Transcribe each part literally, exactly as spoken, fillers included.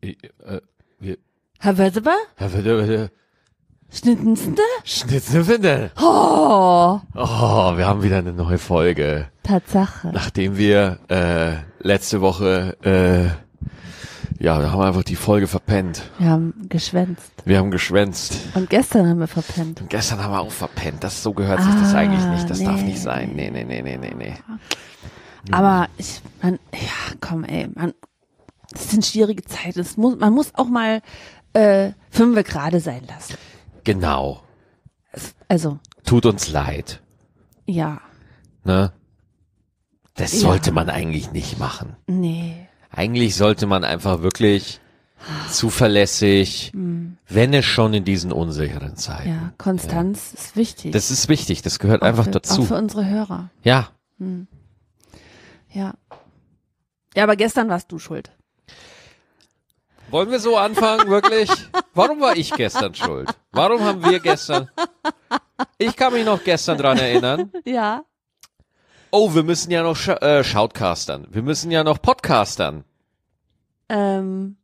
Wie, äh, wir, Herr Wetteber? Herr Wetteber, Schnittenste? Schnitzelwinde. Oh, Oh, wir haben wieder eine neue Folge. Tatsache. Nachdem wir äh, letzte Woche, äh, ja, da haben wir einfach die Folge verpennt. Wir haben geschwänzt. Wir haben geschwänzt. Und gestern haben wir verpennt. Und gestern haben wir auch verpennt. Das so gehört sich das Ah, eigentlich nicht. Das nee. darf nicht sein. Nee, nee, nee, nee, nee, nee. Aber ich, man, ja, komm, ey, man, das sind schwierige Zeiten. Es muss, man muss auch mal äh, fünfe gerade sein lassen. Genau. Es, also, Tut uns leid. ja, Ne? Das Ja. sollte man eigentlich nicht machen. nee. Eigentlich sollte man einfach wirklich zuverlässig, wenn es schon in diesen unsicheren Zeiten. Ja, Konstanz ist wichtig. Das ist wichtig, das gehört Auch einfach für, dazu. Auch für unsere Hörer. Ja, Ja. Ja, aber gestern warst du schuld. wollen wir so anfangen, wirklich? Warum war ich gestern schuld? Warum haben wir gestern... Ich kann mich noch gestern dran erinnern. Ja. Oh, wir müssen ja noch Sch äh, Shoutcastern. Wir müssen ja noch Podcastern. Ähm,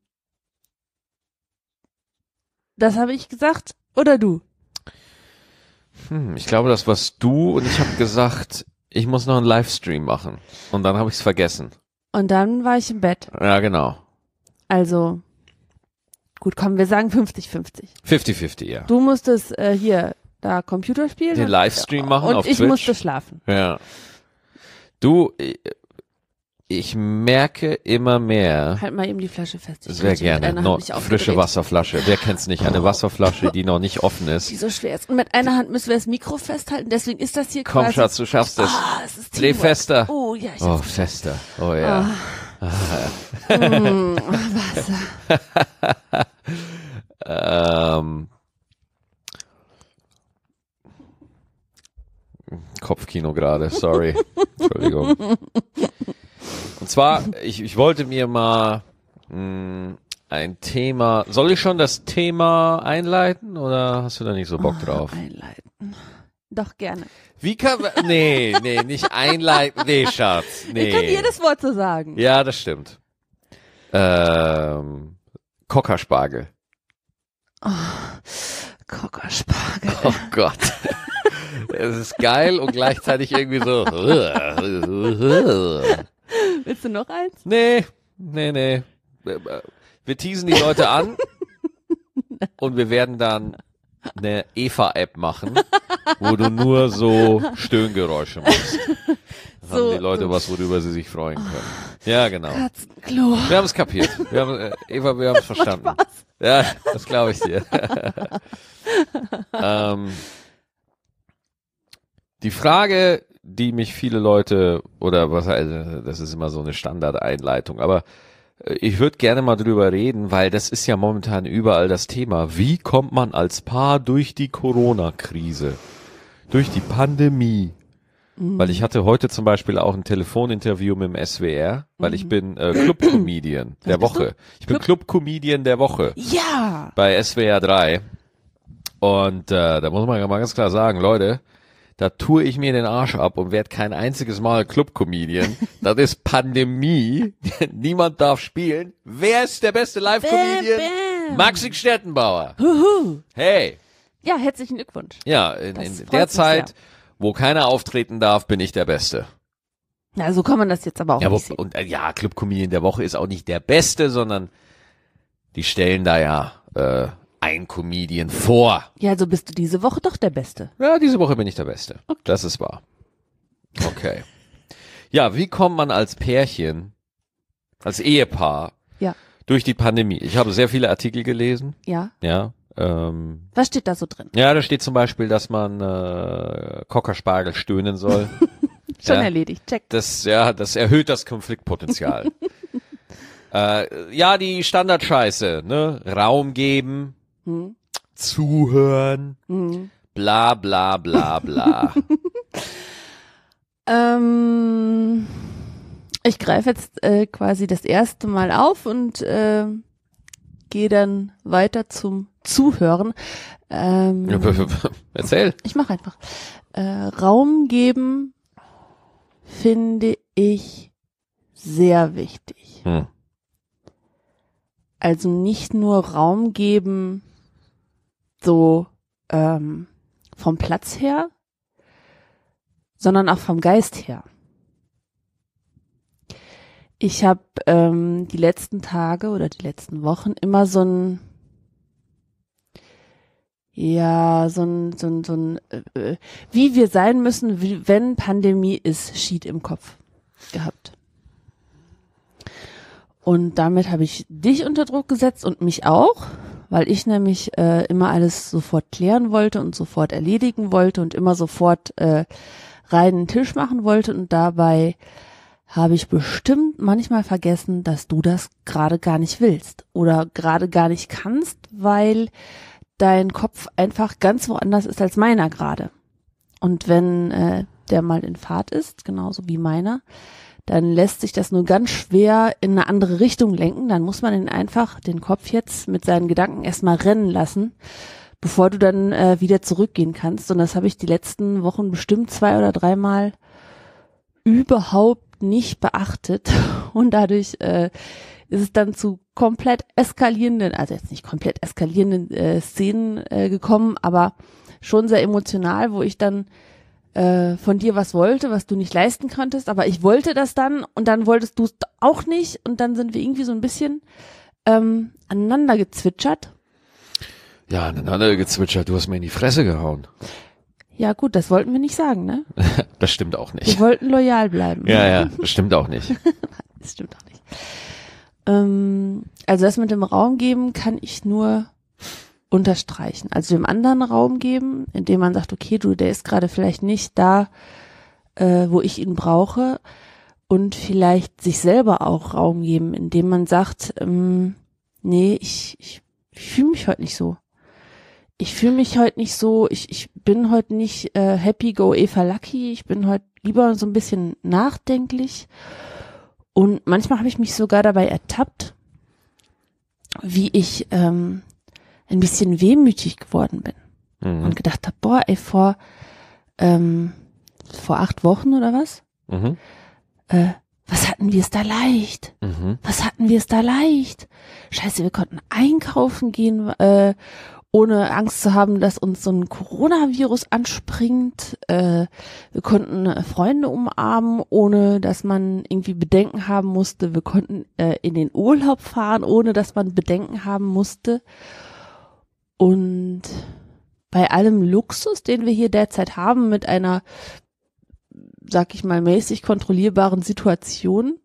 das habe ich gesagt oder du? Hm, ich glaube, das warst du und ich habe gesagt, ich muss noch einen Livestream machen. Und dann habe ich es vergessen. Und dann war ich im Bett. Ja, genau. Also, gut, komm, wir sagen fünfzig fünfzig. fünfzig fünfzig, ja. Du musstest äh, hier da Computer spielen. Den und- Livestream machen und auf ich Twitch. musste schlafen. Ja. Du, ich- ich merke immer mehr, Halt mal eben die Flasche fest. Ich sehr rede mit gerne, einer Hand noch mich frische aufgedreht, Wasserflasche. Wer kennt's nicht? Eine Wasserflasche, die noch nicht offen die ist. so schwer ist. Und mit einer Hand müssen wir das Mikro festhalten, deswegen ist das hier Komm, quasi... Schatz, du schaffst es. Ah, es ist Dreh Teamwork. fester. Oh, ja, ich Oh, hab's fester. Oh ja. Mm, Wasser. Ähm, Kopfkino gerade, sorry. Entschuldigung. Und zwar, ich, ich wollte mir mal mh, ein Thema, soll ich schon das Thema einleiten oder hast du da nicht so Bock drauf? Einleiten. Doch, gerne. Wie kann man, nee, nee, nicht einleiten, nee, Schatz, nee. Ich kann jedes Wort so sagen. Ja, das stimmt. Ähm, Kockerspargel. Kockerspargel. Oh Gott. Es ist geil und gleichzeitig irgendwie so. Willst du noch eins? Nee, nee, nee. Wir teasen die Leute an und wir werden dann eine Eva-App machen, wo du nur so Stöhngeräusche machst. Dann So, haben die Leute so. was, worüber sie sich freuen können. Ja, genau. Katzenklo. Wir haben es kapiert. Wir haben, äh, Eva, wir haben es verstanden. Ja, das glaube ich dir. ähm, die Frage, die mich viele Leute, oder was, also das ist immer so eine Standardeinleitung, aber äh, ich würde gerne mal drüber reden, weil das ist ja momentan überall das Thema. Wie kommt man als Paar durch die Corona-Krise? Durch die Pandemie? Weil ich hatte heute zum Beispiel auch ein Telefoninterview mit dem S W R, weil ich bin äh, Club-Comedian der bist Woche. Ich bin Club-Comedian der Woche Ja. bei S W R drei. Und äh, da muss man ja mal ganz klar sagen, Leute, da tue ich mir den Arsch ab und werde kein einziges Mal Club-Comedian. Das ist Pandemie. Niemand darf spielen. Wer ist der beste Live-Comedian? Bam, bam. Maxi Stettenbauer. Huhu. Hey. Ja, herzlichen Glückwunsch. Ja, in, Das in freut der mich Zeit, sehr. wo keiner auftreten darf, bin ich der Beste. Na, so kann man das jetzt aber auch Ja, wo, nicht sehen. und äh, ja, Club-Comedian der Woche ist auch nicht der Beste, sondern die stellen da ja äh, ein Comedian vor. Ja, also bist du diese Woche doch der Beste. Ja, diese Woche bin ich der Beste. Das ist wahr. Okay. Ja, wie kommt man als Pärchen, als Ehepaar Ja. durch die Pandemie? Ich habe sehr viele Artikel gelesen. Ja. Ja. Ähm, Was steht da so drin? ja, da steht zum Beispiel, dass man äh, Kockerspargel stöhnen soll. Schon ja. erledigt. Check. Das, ja, das erhöht das Konfliktpotenzial. äh, ja, die Standardscheiße, ne? Raum geben, Hm. zuhören, Hm. bla bla bla bla. Ähm, ich greife jetzt äh, quasi das erste Mal auf und äh, gehe dann weiter zum Zuhören. Ähm, Erzähl. ich mache einfach. Äh, Raum geben finde ich sehr wichtig. Hm. Also nicht nur Raum geben, so ähm, vom Platz her, sondern auch vom Geist her. Ich habe ähm, die letzten Tage oder die letzten Wochen immer so ein, ja, so ein, so ein, so ein, äh, wie wir sein müssen, wie, wenn Pandemie ist, Sheet im Kopf gehabt. Und damit habe ich dich unter Druck gesetzt und mich auch, weil ich nämlich äh, immer alles sofort klären wollte und sofort erledigen wollte und immer sofort äh, reinen Tisch machen wollte. Und dabei habe ich bestimmt manchmal vergessen, dass du das gerade gar nicht willst oder gerade gar nicht kannst, weil dein Kopf einfach ganz woanders ist als meiner gerade. Und wenn äh, der mal in Fahrt ist, genauso wie meiner, dann lässt sich das nur ganz schwer in eine andere Richtung lenken. Dann muss man ihn einfach, den Kopf jetzt mit seinen Gedanken erstmal rennen lassen, bevor du dann äh, wieder zurückgehen kannst. Und das habe ich die letzten Wochen bestimmt zwei oder dreimal überhaupt nicht beachtet. Und dadurch äh, ist es dann zu komplett eskalierenden, also jetzt nicht komplett eskalierenden äh, Szenen äh, gekommen, aber schon sehr emotional, wo ich dann äh, von dir was wollte, was du nicht leisten konntest, aber ich wollte das dann und dann wolltest du es auch nicht und dann sind wir irgendwie so ein bisschen ähm, aneinander gezwitschert. Ja, aneinander gezwitschert, du hast mir in die Fresse gehauen. Ja gut, das wollten wir nicht sagen, ne? Das stimmt auch nicht. Wir wollten loyal bleiben. Ja, ja, das stimmt auch nicht. Das stimmt auch nicht. Ähm, also das mit dem Raum geben kann ich nur unterstreichen. Also dem anderen Raum geben, indem man sagt, okay, du, der ist gerade vielleicht nicht da, äh, wo ich ihn brauche, und vielleicht sich selber auch Raum geben, indem man sagt, ähm, nee, ich, ich, ich fühle mich heute nicht so. Ich fühle mich heute nicht so, ich, ich bin heute nicht äh, happy go Eva Lucky, ich bin heute lieber so ein bisschen nachdenklich. Und manchmal habe ich mich sogar dabei ertappt, wie ich ähm, ein bisschen wehmütig geworden bin. Mhm. Und gedacht habe, boah, ey, vor ähm, vor acht Wochen oder was? Mhm. Äh, was hatten wir es da leicht? Mhm. Was hatten wir es da leicht? Scheiße, wir konnten einkaufen gehen, äh, ohne Angst zu haben, dass uns so ein Coronavirus anspringt. Äh, wir konnten äh, Freunde umarmen, ohne dass man irgendwie Bedenken haben musste. Wir konnten äh, in den Urlaub fahren, ohne dass man Bedenken haben musste. Und bei allem Luxus, den wir hier derzeit haben, mit einer, sag ich mal, mäßig kontrollierbaren Situation,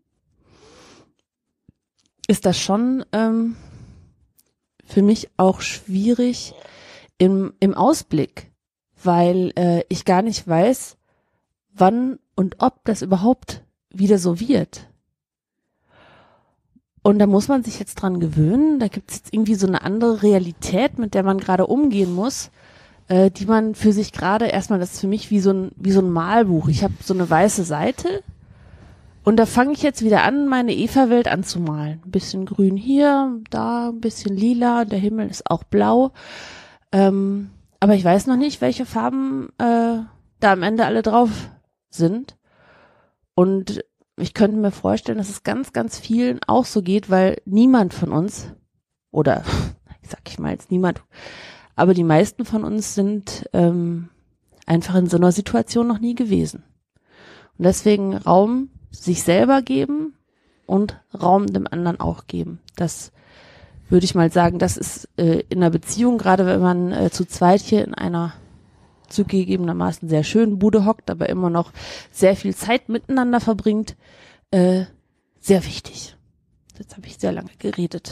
ist das schon ähm, für mich auch schwierig im, im Ausblick, weil äh, ich gar nicht weiß, wann und ob das überhaupt wieder so wird. Und da muss man sich jetzt dran gewöhnen, da gibt es jetzt irgendwie so eine andere Realität, mit der man gerade umgehen muss, äh, die man für sich gerade erstmal, das ist für mich wie so ein, wie so ein Malbuch. Ich habe so eine weiße Seite und da fange ich jetzt wieder an, meine Eva-Welt anzumalen. Ein bisschen grün hier, da, ein bisschen lila, der Himmel ist auch blau. Ähm, aber ich weiß noch nicht, welche Farben äh, da am Ende alle drauf sind. Und ich könnte mir vorstellen, dass es ganz, ganz vielen auch so geht, weil niemand von uns, oder ich sag ich mal jetzt niemand, aber die meisten von uns sind ähm, einfach in so einer Situation noch nie gewesen. Und deswegen Raum sich selber geben und Raum dem anderen auch geben. Das würde ich mal sagen, das ist äh, in einer Beziehung, gerade wenn man äh, zu zweit hier in einer zugegebenermaßen sehr schönen Bude hockt, aber immer noch sehr viel Zeit miteinander verbringt, äh, sehr wichtig. Jetzt habe ich sehr lange geredet.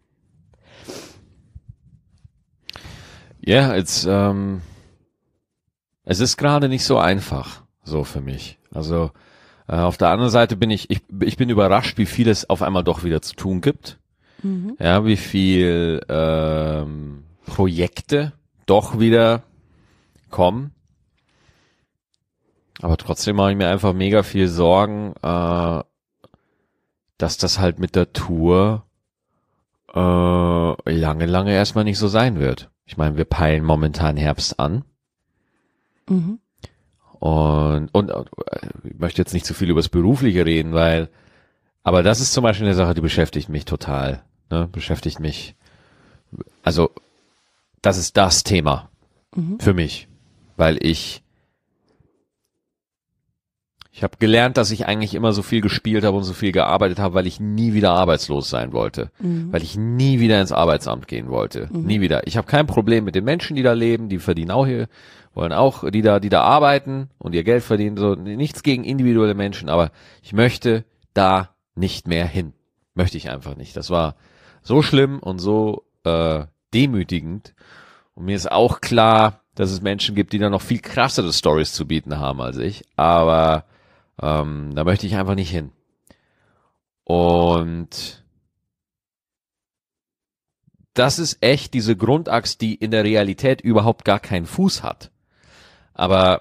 Ja, it's, ähm, es ist gerade nicht so einfach, so für mich. Also äh, auf der anderen Seite bin ich, ich, ich bin überrascht, wie viel es auf einmal doch wieder zu tun gibt. Mhm. Ja, wie viel ähm, Projekte doch wieder kommen. Aber trotzdem mache ich mir einfach mega viel Sorgen, äh, dass das halt mit der Tour äh, lange, lange erstmal nicht so sein wird. Ich meine, wir peilen momentan Herbst an. Mhm. Und, und äh, ich möchte jetzt nicht zu viel über das Berufliche reden, weil, aber das ist zum Beispiel eine Sache, die beschäftigt mich total. ne, beschäftigt mich. Also das ist das Thema mhm. für mich, weil ich ich habe gelernt, dass ich eigentlich immer so viel gespielt habe und so viel gearbeitet habe, weil ich nie wieder arbeitslos sein wollte, mhm. weil ich nie wieder ins Arbeitsamt gehen wollte, mhm. nie wieder. Ich habe kein Problem mit den Menschen, die da leben, die verdienen auch hier, wollen auch, die da, die da arbeiten und ihr Geld verdienen, so nichts gegen individuelle Menschen, aber ich möchte da nicht mehr hin, möchte ich einfach nicht. Das war so schlimm und so äh, demütigend und mir ist auch klar, dass es Menschen gibt, die da noch viel krassere Stories zu bieten haben als ich, aber ähm, da möchte ich einfach nicht hin. Und das ist echt diese Grundaxt, die in der Realität überhaupt gar keinen Fuß hat. Aber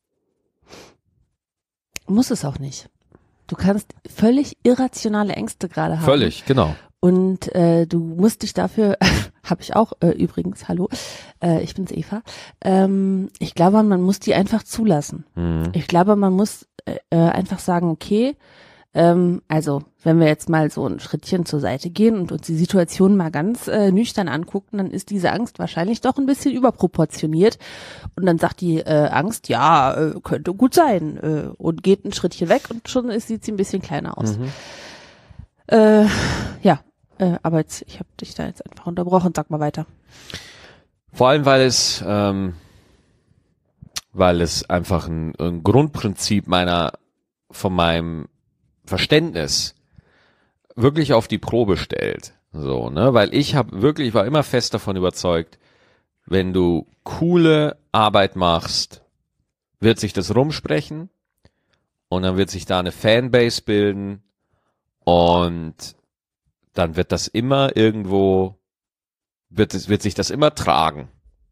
muss es auch nicht. Du kannst völlig irrationale Ängste gerade haben. Völlig, genau. Und äh, du musst dich dafür, habe ich auch äh, übrigens, hallo, äh, ich bin's Eva, ähm, ich glaube, man muss die einfach zulassen. Mhm. Ich glaube, man muss äh, einfach sagen, okay, ähm, also wenn wir jetzt mal so ein Schrittchen zur Seite gehen und uns die Situation mal ganz äh, nüchtern angucken, dann ist diese Angst wahrscheinlich doch ein bisschen überproportioniert. Und dann sagt die äh, Angst, ja, äh, könnte gut sein äh, und geht ein Schrittchen weg und schon ist, sieht sie ein bisschen kleiner aus. Mhm. Äh, ja. Äh, aber jetzt, ich habe dich da jetzt einfach unterbrochen, sag mal weiter. Vor allem, weil es, ähm, weil es einfach ein, ein Grundprinzip meiner, von meinem Verständnis wirklich auf die Probe stellt. So, ne, weil ich habe wirklich, war immer fest davon überzeugt, wenn du coole Arbeit machst, wird sich das rumsprechen und dann wird sich da eine Fanbase bilden und dann wird das immer irgendwo, wird es, wird sich das immer tragen.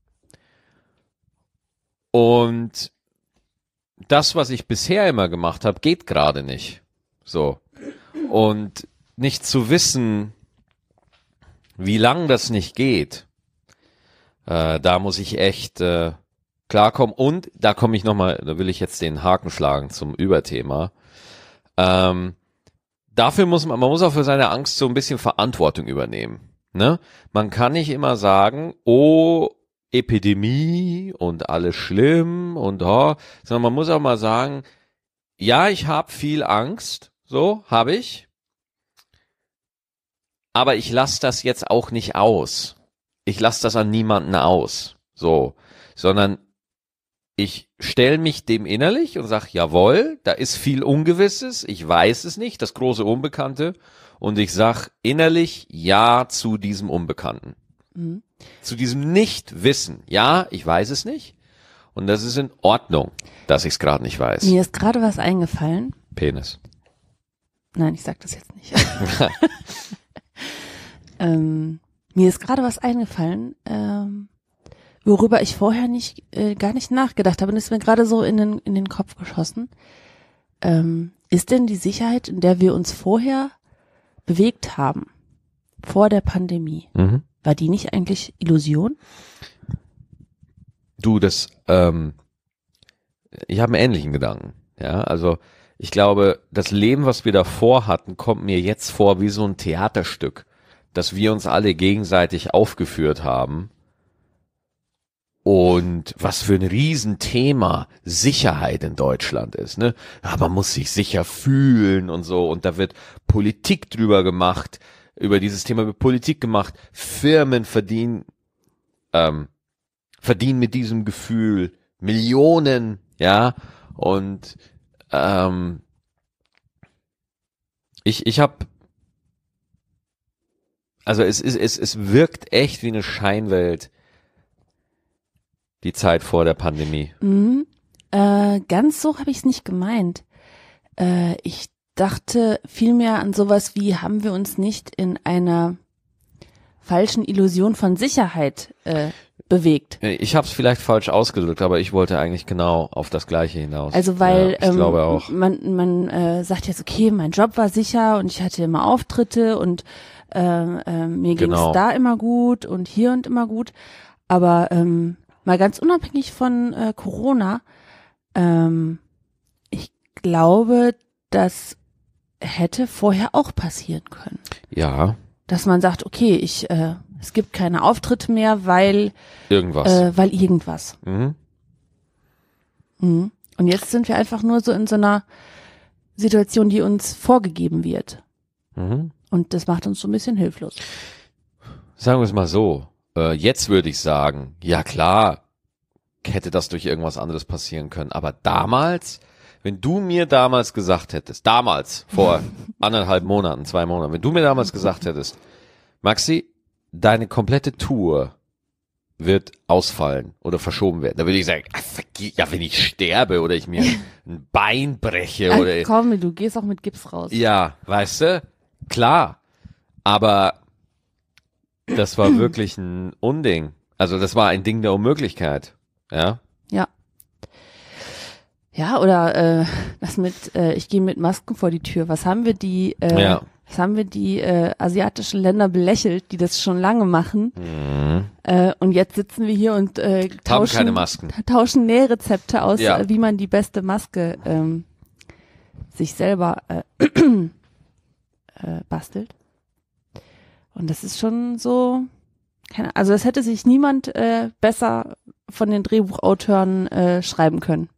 Und das, was ich bisher immer gemacht habe, geht gerade nicht. So. Und nicht zu wissen, wie lang das nicht geht, äh, da muss ich echt äh, klarkommen. Und da komme ich nochmal, da will ich jetzt den Haken schlagen zum Überthema. Ähm, Dafür muss man, man muss auch für seine Angst so ein bisschen Verantwortung übernehmen. Ne? Man kann nicht immer sagen, oh, Epidemie und alles schlimm und oh, sondern man muss auch mal sagen, ja, ich habe viel Angst, so habe ich, aber ich lasse das jetzt auch nicht aus. Ich lasse das an niemanden aus, so, sondern ich stelle mich dem innerlich und sage, jawohl, da ist viel Ungewisses, ich weiß es nicht, das große Unbekannte, und ich sag innerlich ja zu diesem Unbekannten. Mhm. Zu diesem Nichtwissen. Ja, ich weiß es nicht und das ist in Ordnung, dass ich es gerade nicht weiß. Mir ist gerade was eingefallen. Penis. Nein, ich sag das jetzt nicht. ähm, mir ist gerade was eingefallen, ähm, worüber ich vorher nicht äh, gar nicht nachgedacht habe und ist mir gerade so in den in den Kopf geschossen. Ähm, ist denn die Sicherheit, in der wir uns vorher bewegt haben, vor der Pandemie, mhm. war die nicht eigentlich Illusion? Du, das, ähm, ich habe einen ähnlichen Gedanken. Ja, also ich glaube, das Leben, was wir davor hatten, kommt mir jetzt vor wie so ein Theaterstück, das wir uns alle gegenseitig aufgeführt haben. Und was für ein Riesenthema Sicherheit in Deutschland ist, ne? Ja, man muss sich sicher fühlen und so. Und da wird Politik drüber gemacht, über dieses Thema wird Politik gemacht. Firmen verdienen, ähm, verdienen mit diesem Gefühl Millionen, ja. Und ähm, ich, ich habe, also es ist, es, es wirkt echt wie eine Scheinwelt. Die Zeit vor der Pandemie. Mhm. Äh, ganz so habe ich es nicht gemeint. Äh, ich dachte vielmehr an sowas wie, haben wir uns nicht in einer falschen Illusion von Sicherheit äh, bewegt? Ich habe es vielleicht falsch ausgedrückt, aber ich wollte eigentlich genau auf das Gleiche hinaus. Also weil ja, ich ähm, glaube auch. man, man äh, sagt jetzt, okay, mein Job war sicher und ich hatte immer Auftritte und äh, äh, mir ging es genau. da immer gut und hier und immer gut. Aber ähm, mal ganz unabhängig von äh, Corona, ähm, ich glaube, das hätte vorher auch passieren können. Ja, dass man sagt, okay, ich, äh, es gibt keine Auftritte mehr, weil irgendwas. Äh, weil irgendwas. Mhm. Mhm. Und jetzt sind wir einfach nur so in so einer Situation, die uns vorgegeben wird. Mhm. Und das macht uns so ein bisschen hilflos. Sagen wir es mal so. Äh, jetzt würde ich sagen, ja klar, hätte das durch irgendwas anderes passieren können. Aber damals, wenn du mir damals gesagt hättest, damals, vor anderthalb Monaten, zwei Monaten, wenn du mir damals gesagt hättest, Maxi, deine komplette Tour wird ausfallen oder verschoben werden, da würde ich sagen, ja, wenn ich sterbe oder ich mir ein Bein breche Ach, oder... komm, du gehst auch mit Gips raus. Ja, weißt du, klar, aber das war wirklich ein Unding. Also das war ein Ding der Unmöglichkeit. Ja. Ja. Ja, oder äh, das mit, äh, ich gehe mit Masken vor die Tür. Was haben wir die, äh, Ja. was haben wir die äh, asiatischen Länder belächelt, die das schon lange machen? Mhm. Äh, und jetzt sitzen wir hier und äh, Haben tauschen, keine Masken. tauschen Nährrezepte aus, Ja. äh, wie man die beste Maske ähm, sich selber äh, äh, bastelt. Und das ist schon so, keine, also das hätte sich niemand äh, besser von den Drehbuchautoren äh, schreiben können.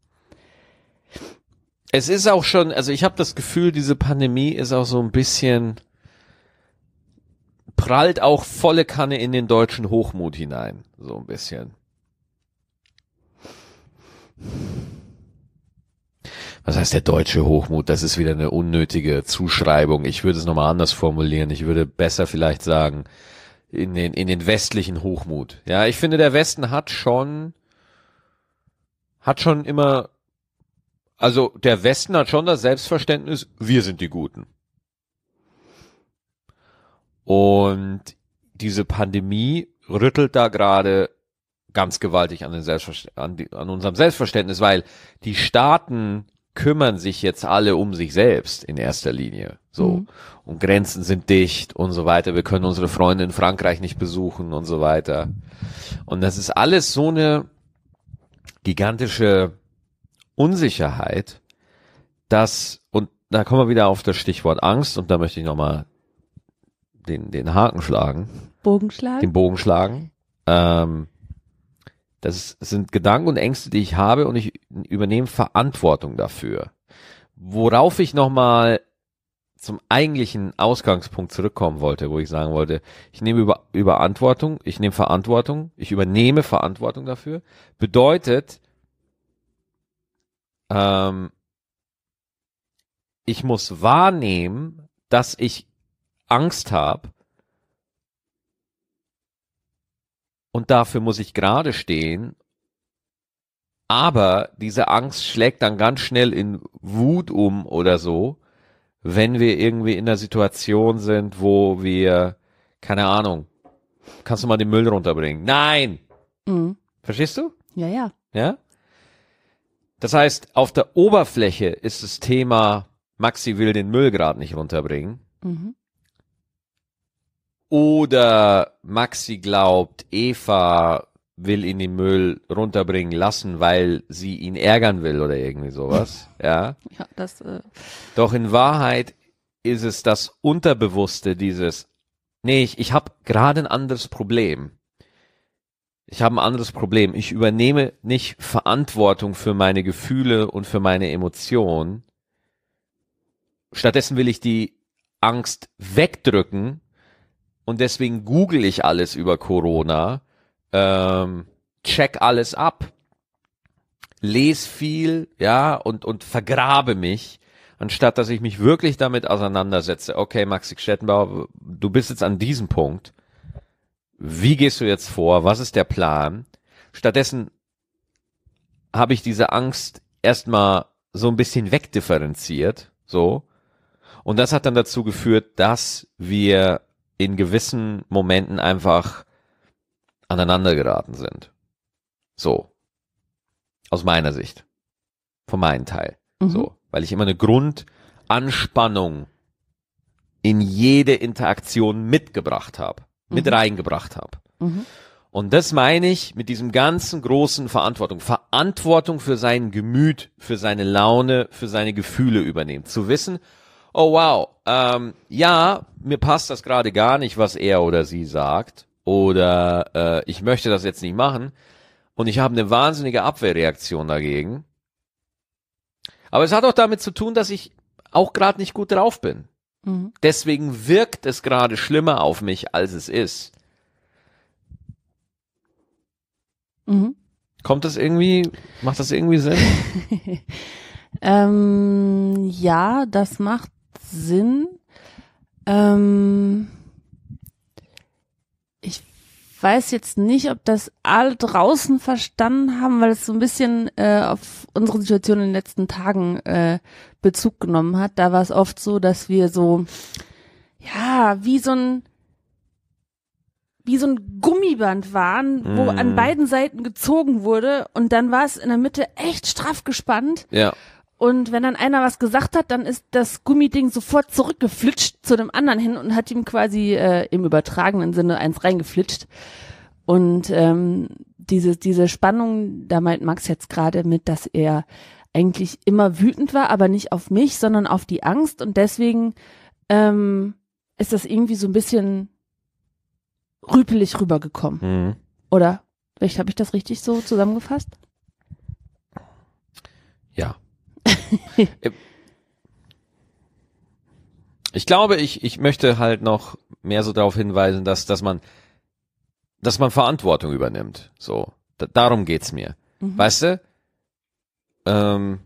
Es ist auch schon, also ich habe das Gefühl, diese Pandemie ist auch so ein bisschen, prallt auch volle Kanne in den deutschen Hochmut hinein, so ein bisschen. Was heißt der deutsche Hochmut? Das ist wieder eine unnötige Zuschreibung. Ich würde es nochmal anders formulieren. Ich würde besser vielleicht sagen, in den, in den westlichen Hochmut. Ja, ich finde, der Westen hat schon, hat schon immer, also der Westen hat schon das Selbstverständnis, wir sind die Guten. Und diese Pandemie rüttelt da gerade ganz gewaltig an, den Selbstverständ- an, die, an unserem Selbstverständnis, weil die Staaten kümmern sich jetzt alle um sich selbst in erster Linie. So. Mhm. Und Grenzen sind dicht und so weiter. Wir können unsere Freunde in Frankreich nicht besuchen und so weiter. Und das ist alles so eine gigantische Unsicherheit, dass, und da kommen wir wieder auf das Stichwort Angst, und da möchte ich nochmal den, den Haken schlagen, Bogenschlag? den Bogen schlagen. Ähm, das sind Gedanken und Ängste, die ich habe, und ich übernehme Verantwortung dafür. Worauf ich nochmal zum eigentlichen Ausgangspunkt zurückkommen wollte, wo ich sagen wollte, ich nehme über, Überantwortung, ich nehme Verantwortung, ich übernehme Verantwortung dafür, bedeutet, ähm, ich muss wahrnehmen, dass ich Angst habe, und dafür muss ich gerade stehen, aber diese Angst schlägt dann ganz schnell in Wut um oder so, wenn wir irgendwie in einer Situation sind, wo wir, keine Ahnung, kannst du mal den Müll runterbringen? Nein! Mhm. Verstehst du? Ja, ja. Ja? Das heißt, auf der Oberfläche ist das Thema, Maxi will den Müll gerade nicht runterbringen. Mhm. Oder Maxi glaubt, Eva will ihn den Müll runterbringen lassen, weil sie ihn ärgern will oder irgendwie sowas. Ja. Ja, das, äh, Doch in Wahrheit ist es das Unterbewusste dieses, nee, ich, ich habe gerade ein anderes Problem. Ich habe ein anderes Problem. Ich übernehme nicht Verantwortung für meine Gefühle und für meine Emotionen. Stattdessen will ich die Angst wegdrücken, und deswegen google ich alles über Corona, ähm, check alles ab, lese viel, ja, und, und vergrabe mich, anstatt dass ich mich wirklich damit auseinandersetze. Okay, Maxi Stettenbauer, du bist jetzt an diesem Punkt. Wie gehst du jetzt vor? Was ist der Plan? Stattdessen habe ich diese Angst erstmal so ein bisschen wegdifferenziert, so. Und das hat dann dazu geführt, dass wir in gewissen Momenten einfach aneinander geraten sind. So. Aus meiner Sicht. Von meinem Teil. Mhm. So. Weil ich immer eine Grundanspannung in jede Interaktion mitgebracht habe. Mit Mhm. reingebracht habe. mhm. Und das meine ich mit diesem ganzen großen Verantwortung. Verantwortung für sein Gemüt, für seine Laune, für seine Gefühle übernehmen. Zu wissen, oh wow, ähm, ja, mir passt das gerade gar nicht, was er oder sie sagt. Oder äh, ich möchte das jetzt nicht machen. Und ich habe eine wahnsinnige Abwehrreaktion dagegen. Aber es hat auch damit zu tun, dass ich auch gerade nicht gut drauf bin. Mhm. Deswegen wirkt es gerade schlimmer auf mich, als es ist. Mhm. Kommt das irgendwie, macht das irgendwie Sinn? ähm, ja, das macht Sinn. Ähm, ich weiß jetzt nicht, ob das alle draußen verstanden haben, weil es so ein bisschen äh, auf unsere Situation in den letzten Tagen äh, Bezug genommen hat. Da war es oft so, dass wir so, ja, wie so ein wie so ein Gummiband waren, wo Mm. an beiden Seiten gezogen wurde und dann war es in der Mitte echt straff gespannt. Ja. Und wenn dann einer was gesagt hat, dann ist das Gummiding sofort zurückgeflitscht zu dem anderen hin und hat ihm quasi äh, im übertragenen Sinne eins reingeflitscht. Und ähm, diese, diese Spannung, da meint Max jetzt gerade mit, dass er eigentlich immer wütend war, aber nicht auf mich, sondern auf die Angst. Und deswegen ähm, ist das irgendwie so ein bisschen rüpelig rübergekommen. Mhm. Oder? Vielleicht habe ich das richtig so zusammengefasst? Ja. Ich glaube, ich, ich möchte halt noch mehr so darauf hinweisen, dass, dass man, dass man Verantwortung übernimmt. So. Da, darum geht's mir. Mhm. Weißt du? Ähm,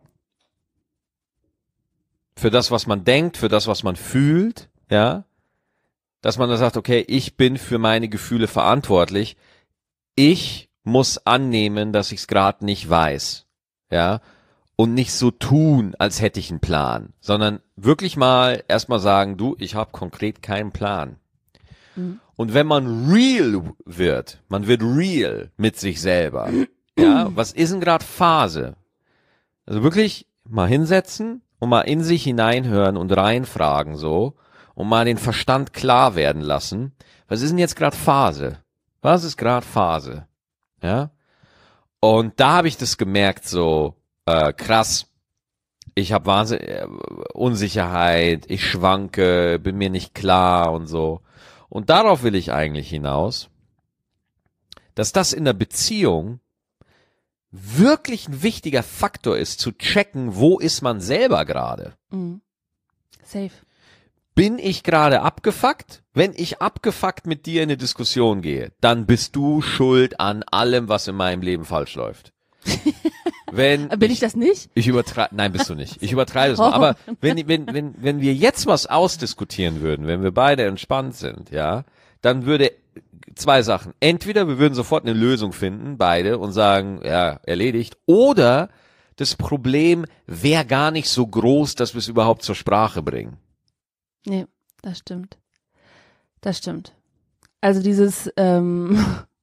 für das, was man denkt, für das, was man fühlt, ja? Dass man da sagt, okay, ich bin für meine Gefühle verantwortlich. Ich muss annehmen, dass ich es gerade nicht weiß. Ja? Und nicht so tun, als hätte ich einen Plan, sondern wirklich mal erstmal sagen, du, ich habe konkret keinen Plan. Mhm. Und wenn man real wird, man wird real mit sich selber. Ja, was ist denn gerade Phase? Also wirklich mal hinsetzen und mal in sich hineinhören und reinfragen so und mal den Verstand klar werden lassen. Was ist denn jetzt gerade Phase? Was ist gerade Phase? Ja? Und da habe ich das gemerkt so, äh, krass, ich habe Wahnsinn, äh, Unsicherheit, ich schwanke, bin mir nicht klar und so. Und darauf will ich eigentlich hinaus, dass das in der Beziehung wirklich ein wichtiger Faktor ist, zu checken, wo ist man selber gerade. Mhm. Safe. Bin ich gerade abgefuckt? Wenn ich abgefuckt mit dir in eine Diskussion gehe, dann bist du schuld an allem, was in meinem Leben falsch läuft. Wenn Bin ich, ich das nicht? Ich übertreibe, nein, bist du nicht. Ich übertreibe es mal. Aber wenn, wenn, wenn, wenn wir jetzt was ausdiskutieren würden, wenn wir beide entspannt sind, ja, dann würde zwei Sachen. Entweder wir würden sofort eine Lösung finden, beide, und sagen, ja, erledigt. Oder das Problem wäre gar nicht so groß, dass wir es überhaupt zur Sprache bringen. Nee, das stimmt. Das stimmt. Also dieses ähm,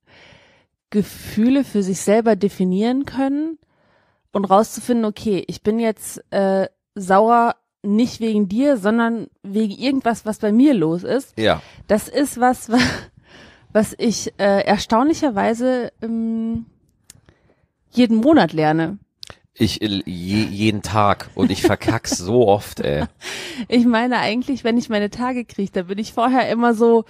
Gefühle für sich selber definieren können und rauszufinden, okay, ich bin jetzt äh, sauer nicht wegen dir, sondern wegen irgendwas, was bei mir los ist. Ja. Das ist was, was ich äh, erstaunlicherweise ähm, jeden Monat lerne. Ich je, jeden Tag und ich verkack's so oft, ey. Ich meine eigentlich, wenn ich meine Tage kriege, da bin ich vorher immer so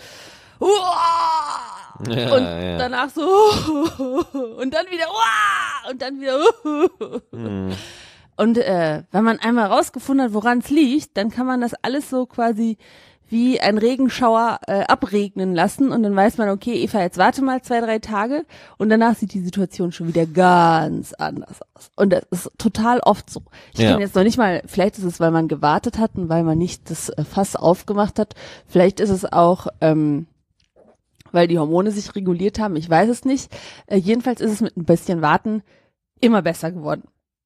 Uah! Ja, und ja. danach so und dann wieder Uah! Und dann wieder Hm. Und äh, wenn man einmal rausgefunden hat, woran es liegt, dann kann man das alles so quasi wie ein Regenschauer äh, abregnen lassen und dann weiß man, okay, Eva, jetzt warte mal zwei, drei Tage und danach sieht die Situation schon wieder ganz anders aus. Und das ist total oft so. Ich Ja. kann jetzt noch nicht mal, vielleicht ist es, weil man gewartet hat und weil man nicht das äh, Fass aufgemacht hat. Vielleicht ist es auch, ähm, weil die Hormone sich reguliert haben. Ich weiß es nicht. Äh, jedenfalls ist es mit ein bisschen Warten immer besser geworden.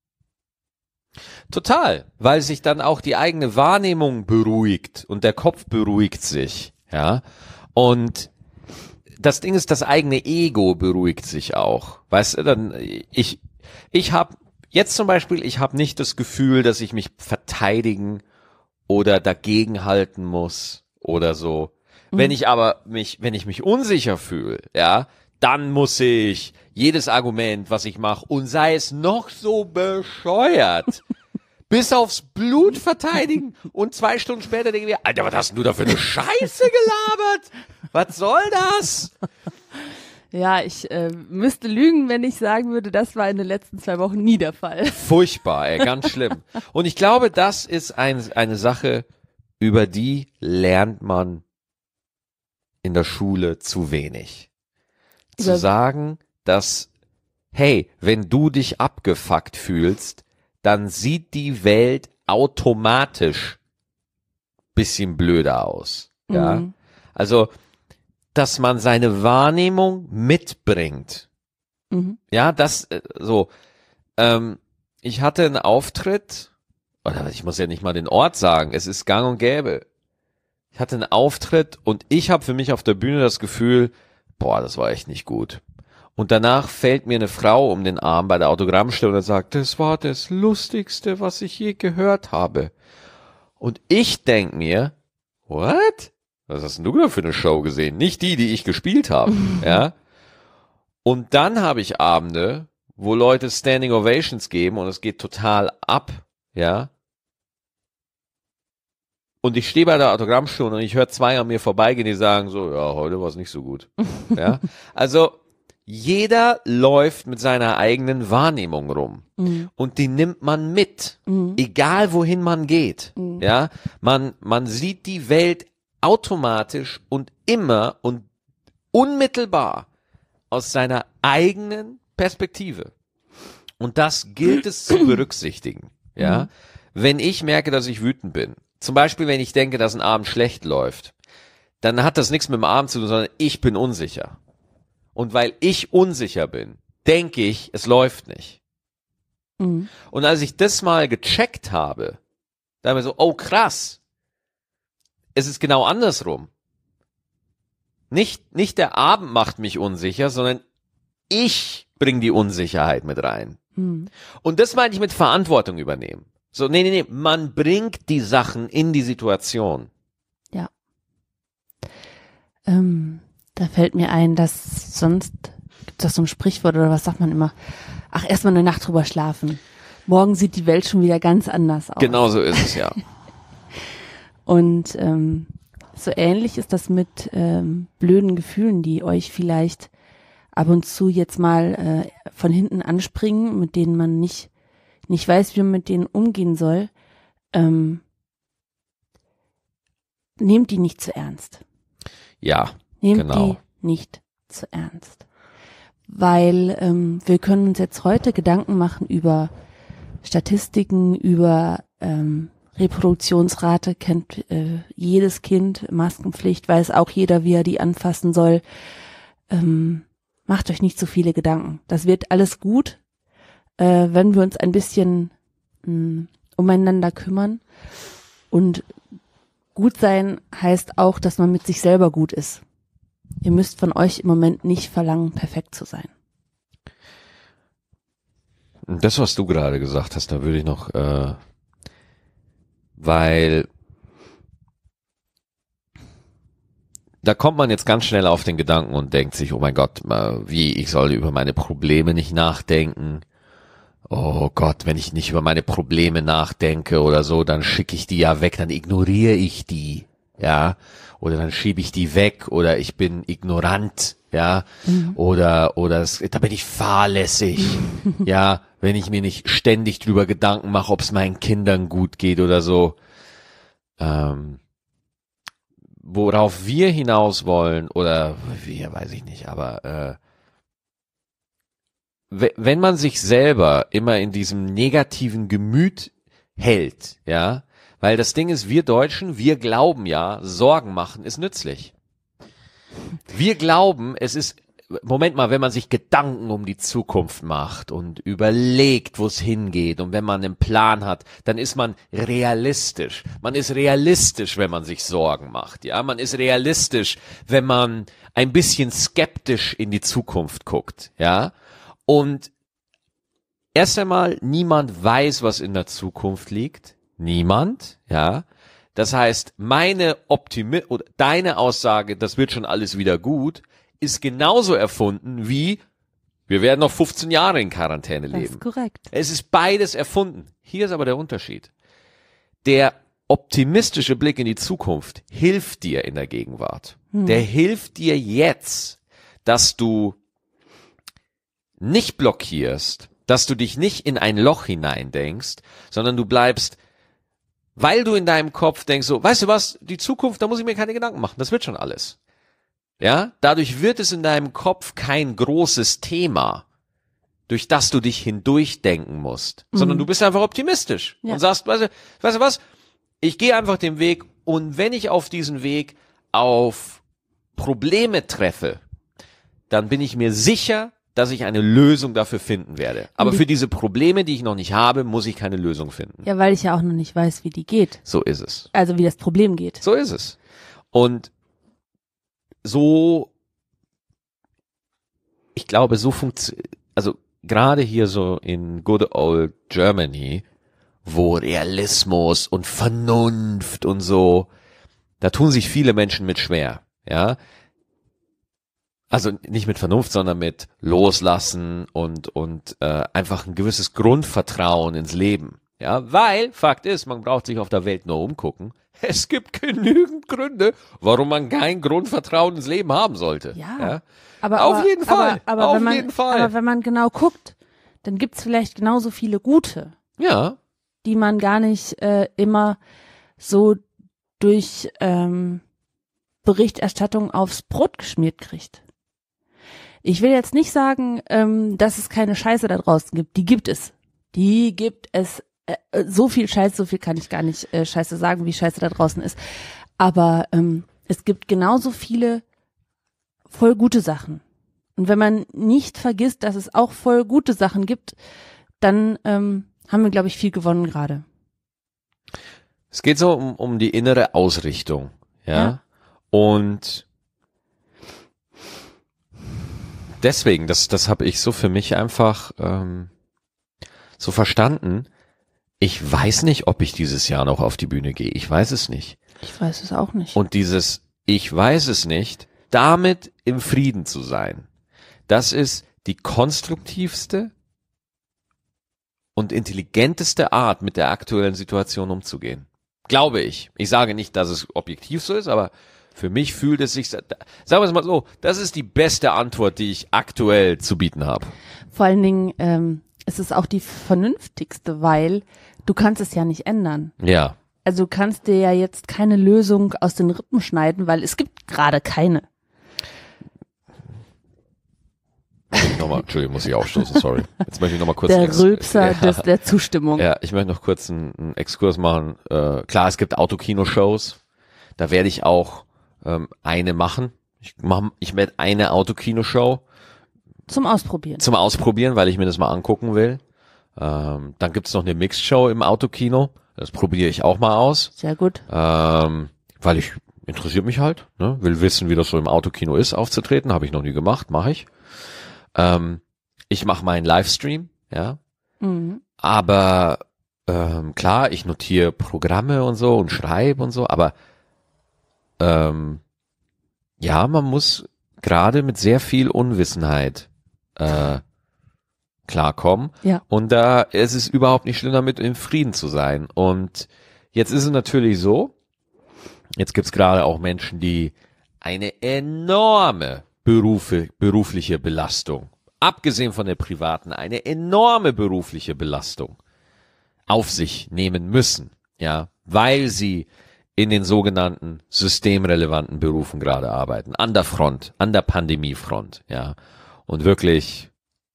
Total, weil sich dann auch die eigene Wahrnehmung beruhigt und der Kopf beruhigt sich, ja. Und das Ding ist, das eigene Ego beruhigt sich auch. Weißt du, dann ich ich habe jetzt zum Beispiel, ich habe nicht das Gefühl, dass ich mich verteidigen oder dagegenhalten muss oder so. Mhm. Wenn ich aber mich, wenn ich mich unsicher fühle, ja, dann muss ich jedes Argument, was ich mache, und sei es noch so bescheuert, bis aufs Blut verteidigen und zwei Stunden später denken wir, Alter, was hast denn du da für eine Scheiße gelabert? Was soll das? Ja, ich äh, müsste lügen, wenn ich sagen würde, das war in den letzten zwei Wochen nie der Fall. Furchtbar, ey, ganz schlimm. Und ich glaube, das ist ein, eine Sache, über die lernt man in der Schule zu wenig. Zu Über- sagen, dass, hey, wenn du dich abgefuckt fühlst, dann sieht die Welt automatisch bisschen blöder aus. Ja, Mhm. also, dass man seine Wahrnehmung mitbringt. Mhm. Ja, das, äh, so, ähm, ich hatte einen Auftritt, oder ich muss ja nicht mal den Ort sagen, es ist gang und gäbe. Ich hatte einen Auftritt und ich habe für mich auf der Bühne das Gefühl, boah, das war echt nicht gut. Und danach fällt mir eine Frau um den Arm bei der Autogrammstunde und sagt, das war das Lustigste, was ich je gehört habe. Und ich denk mir, what? Was hast denn du da für eine Show gesehen? Nicht die, die ich gespielt habe, ja? Und dann habe ich Abende, wo Leute Standing Ovations geben und es geht total ab, ja? Und ich stehe bei der Autogrammstunde und ich höre zwei an mir vorbeigehen, die sagen so, ja, heute war es nicht so gut, ja? Also, jeder läuft mit seiner eigenen Wahrnehmung rum. Mhm. Und die nimmt man mit, Mhm. egal wohin man geht, Mhm. ja? Man, man sieht die Welt automatisch und immer und unmittelbar aus seiner eigenen Perspektive. Und das gilt es zu berücksichtigen, ja? Mhm. Wenn ich merke, dass ich wütend bin, zum Beispiel, wenn ich denke, dass ein Abend schlecht läuft, dann hat das nichts mit dem Abend zu tun, sondern ich bin unsicher. Und weil ich unsicher bin, denke ich, es läuft nicht. Mhm. Und als ich das mal gecheckt habe, da habe ich so, oh krass, es ist genau andersrum. Nicht, nicht der Abend macht mich unsicher, sondern ich bringe die Unsicherheit mit rein. Mhm. Und das meine ich mit Verantwortung übernehmen. So, nee, nee, nee, man bringt die Sachen in die Situation. Ja. Ähm, da fällt mir ein, dass sonst gibt es so ein Sprichwort oder was sagt man immer? Ach, erstmal eine Nacht drüber schlafen. Morgen sieht die Welt schon wieder ganz anders aus. Genau so ist es ja. Und ähm, so ähnlich ist das mit ähm, blöden Gefühlen, die euch vielleicht ab und zu jetzt mal äh, von hinten anspringen, mit denen man nicht nicht weiß, wie man mit denen umgehen soll. Ähm, nehmt die nicht zu ernst. Ja, Nehmt genau. die nicht zu ernst. Weil ähm, wir können uns jetzt heute Gedanken machen über Statistiken, über ähm, Reproduktionsrate, kennt äh, jedes Kind, Maskenpflicht, weiß auch jeder, wie er die anfassen soll. Ähm, macht euch nicht so viele Gedanken. Das wird alles gut, äh, wenn wir uns ein bisschen mh, umeinander kümmern. Und gut sein heißt auch, dass man mit sich selber gut ist. Ihr müsst von euch im Moment nicht verlangen, perfekt zu sein. Das, was du gerade gesagt hast, da würde ich noch, äh, weil da kommt man jetzt ganz schnell auf den Gedanken und denkt sich, oh mein Gott, wie, ich soll über meine Probleme nicht nachdenken. Oh Gott, wenn ich nicht über meine Probleme nachdenke oder so, dann schicke ich die ja weg, dann ignoriere ich die, ja, oder dann schiebe ich die weg oder ich bin ignorant, ja, mhm. oder oder es, da bin ich fahrlässig, ja, wenn ich mir nicht ständig drüber Gedanken mache, ob es meinen Kindern gut geht oder so. Ähm, worauf wir hinaus wollen oder wir, weiß ich nicht, aber äh, wenn man sich selber immer in diesem negativen Gemüt hält, ja, weil das Ding ist, wir Deutschen, wir glauben ja, Sorgen machen ist nützlich. Wir glauben, es ist, Moment mal, wenn man sich Gedanken um die Zukunft macht und überlegt, wo es hingeht und wenn man einen Plan hat, dann ist man realistisch. Man ist realistisch, wenn man sich Sorgen macht, ja, man ist realistisch, wenn man ein bisschen skeptisch in die Zukunft guckt, ja. Und erst einmal, niemand weiß, was in der Zukunft liegt. Niemand, ja. Das heißt, meine Optimi- oder deine Aussage, das wird schon alles wieder gut, ist genauso erfunden wie, Wir werden noch fünfzehn Jahre in Quarantäne leben. Das ist korrekt. Es ist beides erfunden. Hier ist aber der Unterschied. Der optimistische Blick in die Zukunft hilft dir in der Gegenwart. Hm. Der hilft dir jetzt, dass du nicht blockierst, dass du dich nicht in ein Loch hineindenkst, sondern du bleibst, weil du in deinem Kopf denkst so, weißt du was, die Zukunft, da muss ich mir keine Gedanken machen, das wird schon alles. Ja, dadurch wird es in deinem Kopf kein großes Thema, durch das du dich hindurchdenken musst, mhm. sondern du bist einfach optimistisch ja. und sagst, weißt du, weißt du was, ich gehe einfach den Weg und wenn ich auf diesen Weg auf Probleme treffe, dann bin ich mir sicher, dass ich eine Lösung dafür finden werde. Aber die, für diese Probleme, die ich noch nicht habe, muss ich keine Lösung finden. Ja, weil ich ja auch noch nicht weiß, wie die geht. So ist es. Also wie das Problem geht. So ist es. Und so, ich glaube, so funktioniert, also gerade hier so in good old Germany, wo Realismus und Vernunft und so, da tun sich viele Menschen mit schwer, ja. Also nicht mit Vernunft, sondern mit Loslassen und und äh, einfach ein gewisses Grundvertrauen ins Leben. Ja, weil Fakt ist, man braucht sich auf der Welt nur umgucken. Es gibt genügend Gründe, warum man kein Grundvertrauen ins Leben haben sollte. Ja, ja? aber auf aber, jeden Fall. Aber, aber auf wenn man, jeden Fall. Aber wenn man genau guckt, dann gibt's vielleicht genauso viele gute. Ja. Die man gar nicht äh, immer so durch ähm, Berichterstattung aufs Brot geschmiert kriegt. Ich will jetzt nicht sagen, ähm, dass es keine Scheiße da draußen gibt. Die gibt es. Die gibt es. Äh, so viel Scheiße, so viel kann ich gar nicht äh, Scheiße sagen, wie Scheiße da draußen ist. Aber ähm, es gibt genauso viele voll gute Sachen. Und wenn man nicht vergisst, dass es auch voll gute Sachen gibt, dann ähm, haben wir, glaube ich, viel gewonnen gerade. Es geht so um, um die innere Ausrichtung, ja? ja. Und deswegen, das, das habe ich so für mich einfach ähm, so verstanden. Ich weiß nicht, ob ich dieses Jahr noch auf die Bühne gehe. Ich weiß es nicht. Ich weiß es auch nicht. Und dieses Ich weiß es nicht, damit im Frieden zu sein, das ist die konstruktivste und intelligenteste Art, mit der aktuellen Situation umzugehen. Glaube ich. Ich sage nicht, dass es objektiv so ist, aber für mich fühlt es sich, sagen wir es mal so, das ist die beste Antwort, die ich aktuell zu bieten habe. Vor allen Dingen, ähm, es ist auch die vernünftigste, weil du kannst es ja nicht ändern. Ja. Also du kannst dir ja jetzt keine Lösung aus den Rippen schneiden, weil es gibt gerade keine. Nochmal, Entschuldigung, muss ich aufstoßen, sorry. Jetzt möchte ich nochmal kurz... Der Ex- Rülpser ja. des, der Zustimmung. Ja, ich möchte noch kurz einen, einen Exkurs machen. Äh, klar, es gibt Autokino-Shows. Da werde ich auch ähm, eine machen. Ich mach, ich werde eine Autokino-Show. Zum Ausprobieren. Zum Ausprobieren, weil ich mir das mal angucken will. Ähm, dann gibt's noch eine Mixed-Show im Autokino. Das probiere ich auch mal aus. Sehr gut. Ähm, weil ich, interessiert mich halt, ne? Will wissen, wie das so im Autokino ist, aufzutreten. Habe ich noch nie gemacht, mache ich. Ähm, ich mache meinen Livestream, ja. Mhm. Aber ähm, klar, ich notiere Programme und so und schreibe und so, aber ähm, ja, man muss gerade mit sehr viel Unwissenheit äh, klarkommen. Ja. Und da ist es überhaupt nicht schlimm, damit im Frieden zu sein. Und jetzt ist es natürlich so, jetzt gibt's gerade auch Menschen, die eine enorme Berufe, berufliche Belastung, abgesehen von der privaten, eine enorme berufliche Belastung auf sich nehmen müssen, ja, weil sie in den sogenannten systemrelevanten Berufen gerade arbeiten, an der Front, an der Pandemiefront, ja, und wirklich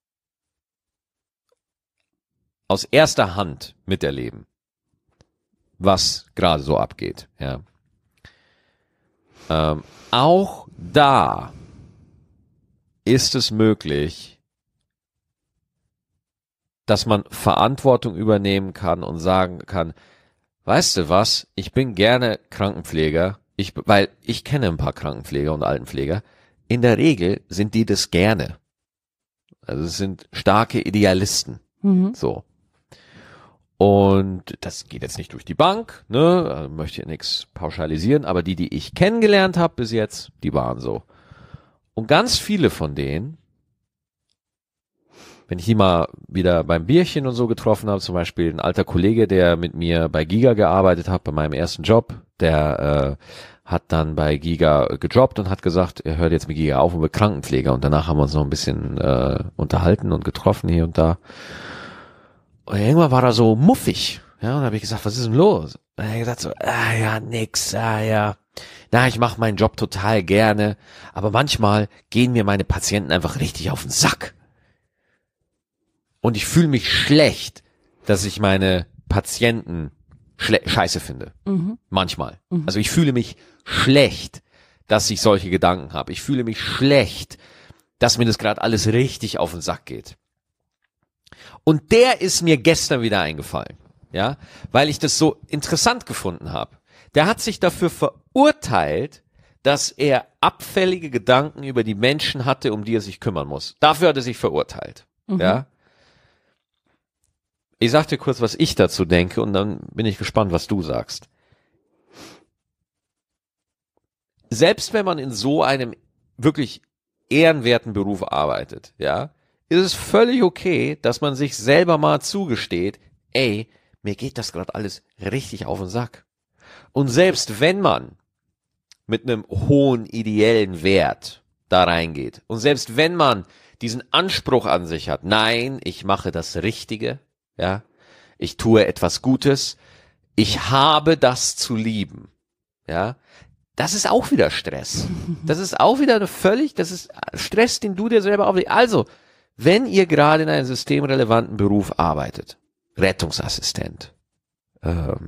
aus erster Hand miterleben, was gerade so abgeht, ja. Ähm, auch da ist es möglich, dass man Verantwortung übernehmen kann und sagen kann, weißt du was, ich bin gerne Krankenpfleger, ich, weil ich kenne ein paar Krankenpfleger und Altenpfleger, in der Regel sind die das gerne. Also es sind starke Idealisten, Mhm. so. Und das geht jetzt nicht durch die Bank, ne, also möchte ja nichts pauschalisieren, aber die, die ich kennengelernt habe bis jetzt, die waren so. Und ganz viele von denen wenn ich die mal wieder beim Bierchen und so getroffen habe, zum Beispiel ein alter Kollege, der mit mir bei Giga gearbeitet hat, bei meinem ersten Job, der äh, hat dann bei Giga gedroppt und hat gesagt, er hört jetzt mit Giga auf und wird Krankenpfleger. Und danach haben wir uns noch ein bisschen äh, unterhalten und getroffen hier und da. Und irgendwann war er so muffig. Ja, und da habe ich gesagt, was ist denn los? Und er hat gesagt so, ah ja, nix, ah ja. Na, ich mache meinen Job total gerne, aber manchmal gehen mir meine Patienten einfach richtig auf den Sack. Und ich fühle mich schlecht, dass ich meine Patienten schle- scheiße finde. Mhm. Manchmal. Mhm. Also ich fühle mich schlecht, dass ich solche Gedanken habe. Ich fühle mich schlecht, dass mir das gerade alles richtig auf den Sack geht. Und der ist mir gestern wieder eingefallen, ja, weil ich das so interessant gefunden habe. Der hat sich dafür verurteilt, dass er abfällige Gedanken über die Menschen hatte, um die er sich kümmern muss. Dafür hat er sich verurteilt, mhm. ja. Ich sag dir kurz, was ich dazu denke und dann bin ich gespannt, was du sagst. Selbst wenn man in so einem wirklich ehrenwerten Beruf arbeitet, ja, ist es völlig okay, dass man sich selber mal zugesteht, ey, mir geht das gerade alles richtig auf den Sack. Und selbst wenn man mit einem hohen ideellen Wert da reingeht und selbst wenn man diesen Anspruch an sich hat, nein, ich mache das Richtige, ja, ich tue etwas Gutes, ich habe das zu lieben, ja, das ist auch wieder Stress. Das ist auch wieder eine völlig, das ist Stress, den du dir selber auflegst. Also, wenn ihr gerade in einem systemrelevanten Beruf arbeitet, Rettungsassistent, ähm,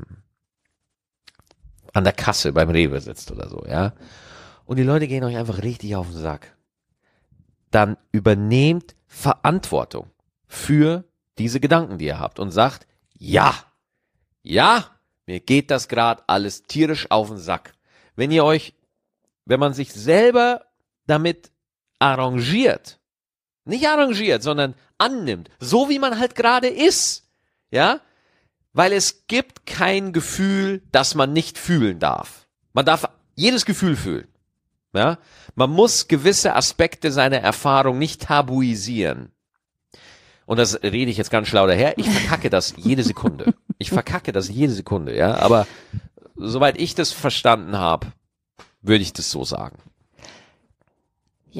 an der Kasse beim Rewe sitzt oder so, ja, und die Leute gehen euch einfach richtig auf den Sack, dann übernehmt Verantwortung für diese Gedanken, die ihr habt und sagt, ja, ja, mir geht das gerade alles tierisch auf den Sack. Wenn ihr euch, wenn man sich selber damit arrangiert, nicht arrangiert, sondern annimmt, so wie man halt gerade ist, ja, weil es gibt kein Gefühl, das man nicht fühlen darf. Man darf jedes Gefühl fühlen, ja. Man muss gewisse Aspekte seiner Erfahrung nicht tabuisieren. Und das rede ich jetzt ganz schlau daher. Ich verkacke das jede Sekunde. Ich verkacke das jede Sekunde, ja. Aber soweit ich das verstanden habe, würde ich das so sagen. Ja.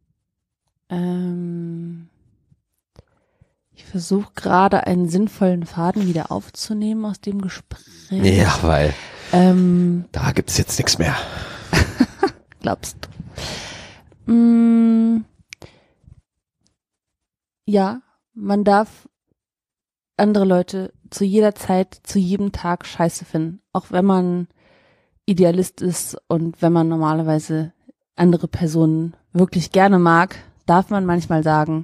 Ähm, ich versuche gerade einen sinnvollen Faden wieder aufzunehmen aus dem Gespräch. Ja, weil ähm, da gibt's jetzt nichts mehr. Glaubst du? Mm, ja, man darf andere Leute zu jeder Zeit, zu jedem Tag scheiße finden. Auch wenn man Idealist ist und wenn man normalerweise andere Personen wirklich gerne mag, darf man manchmal sagen,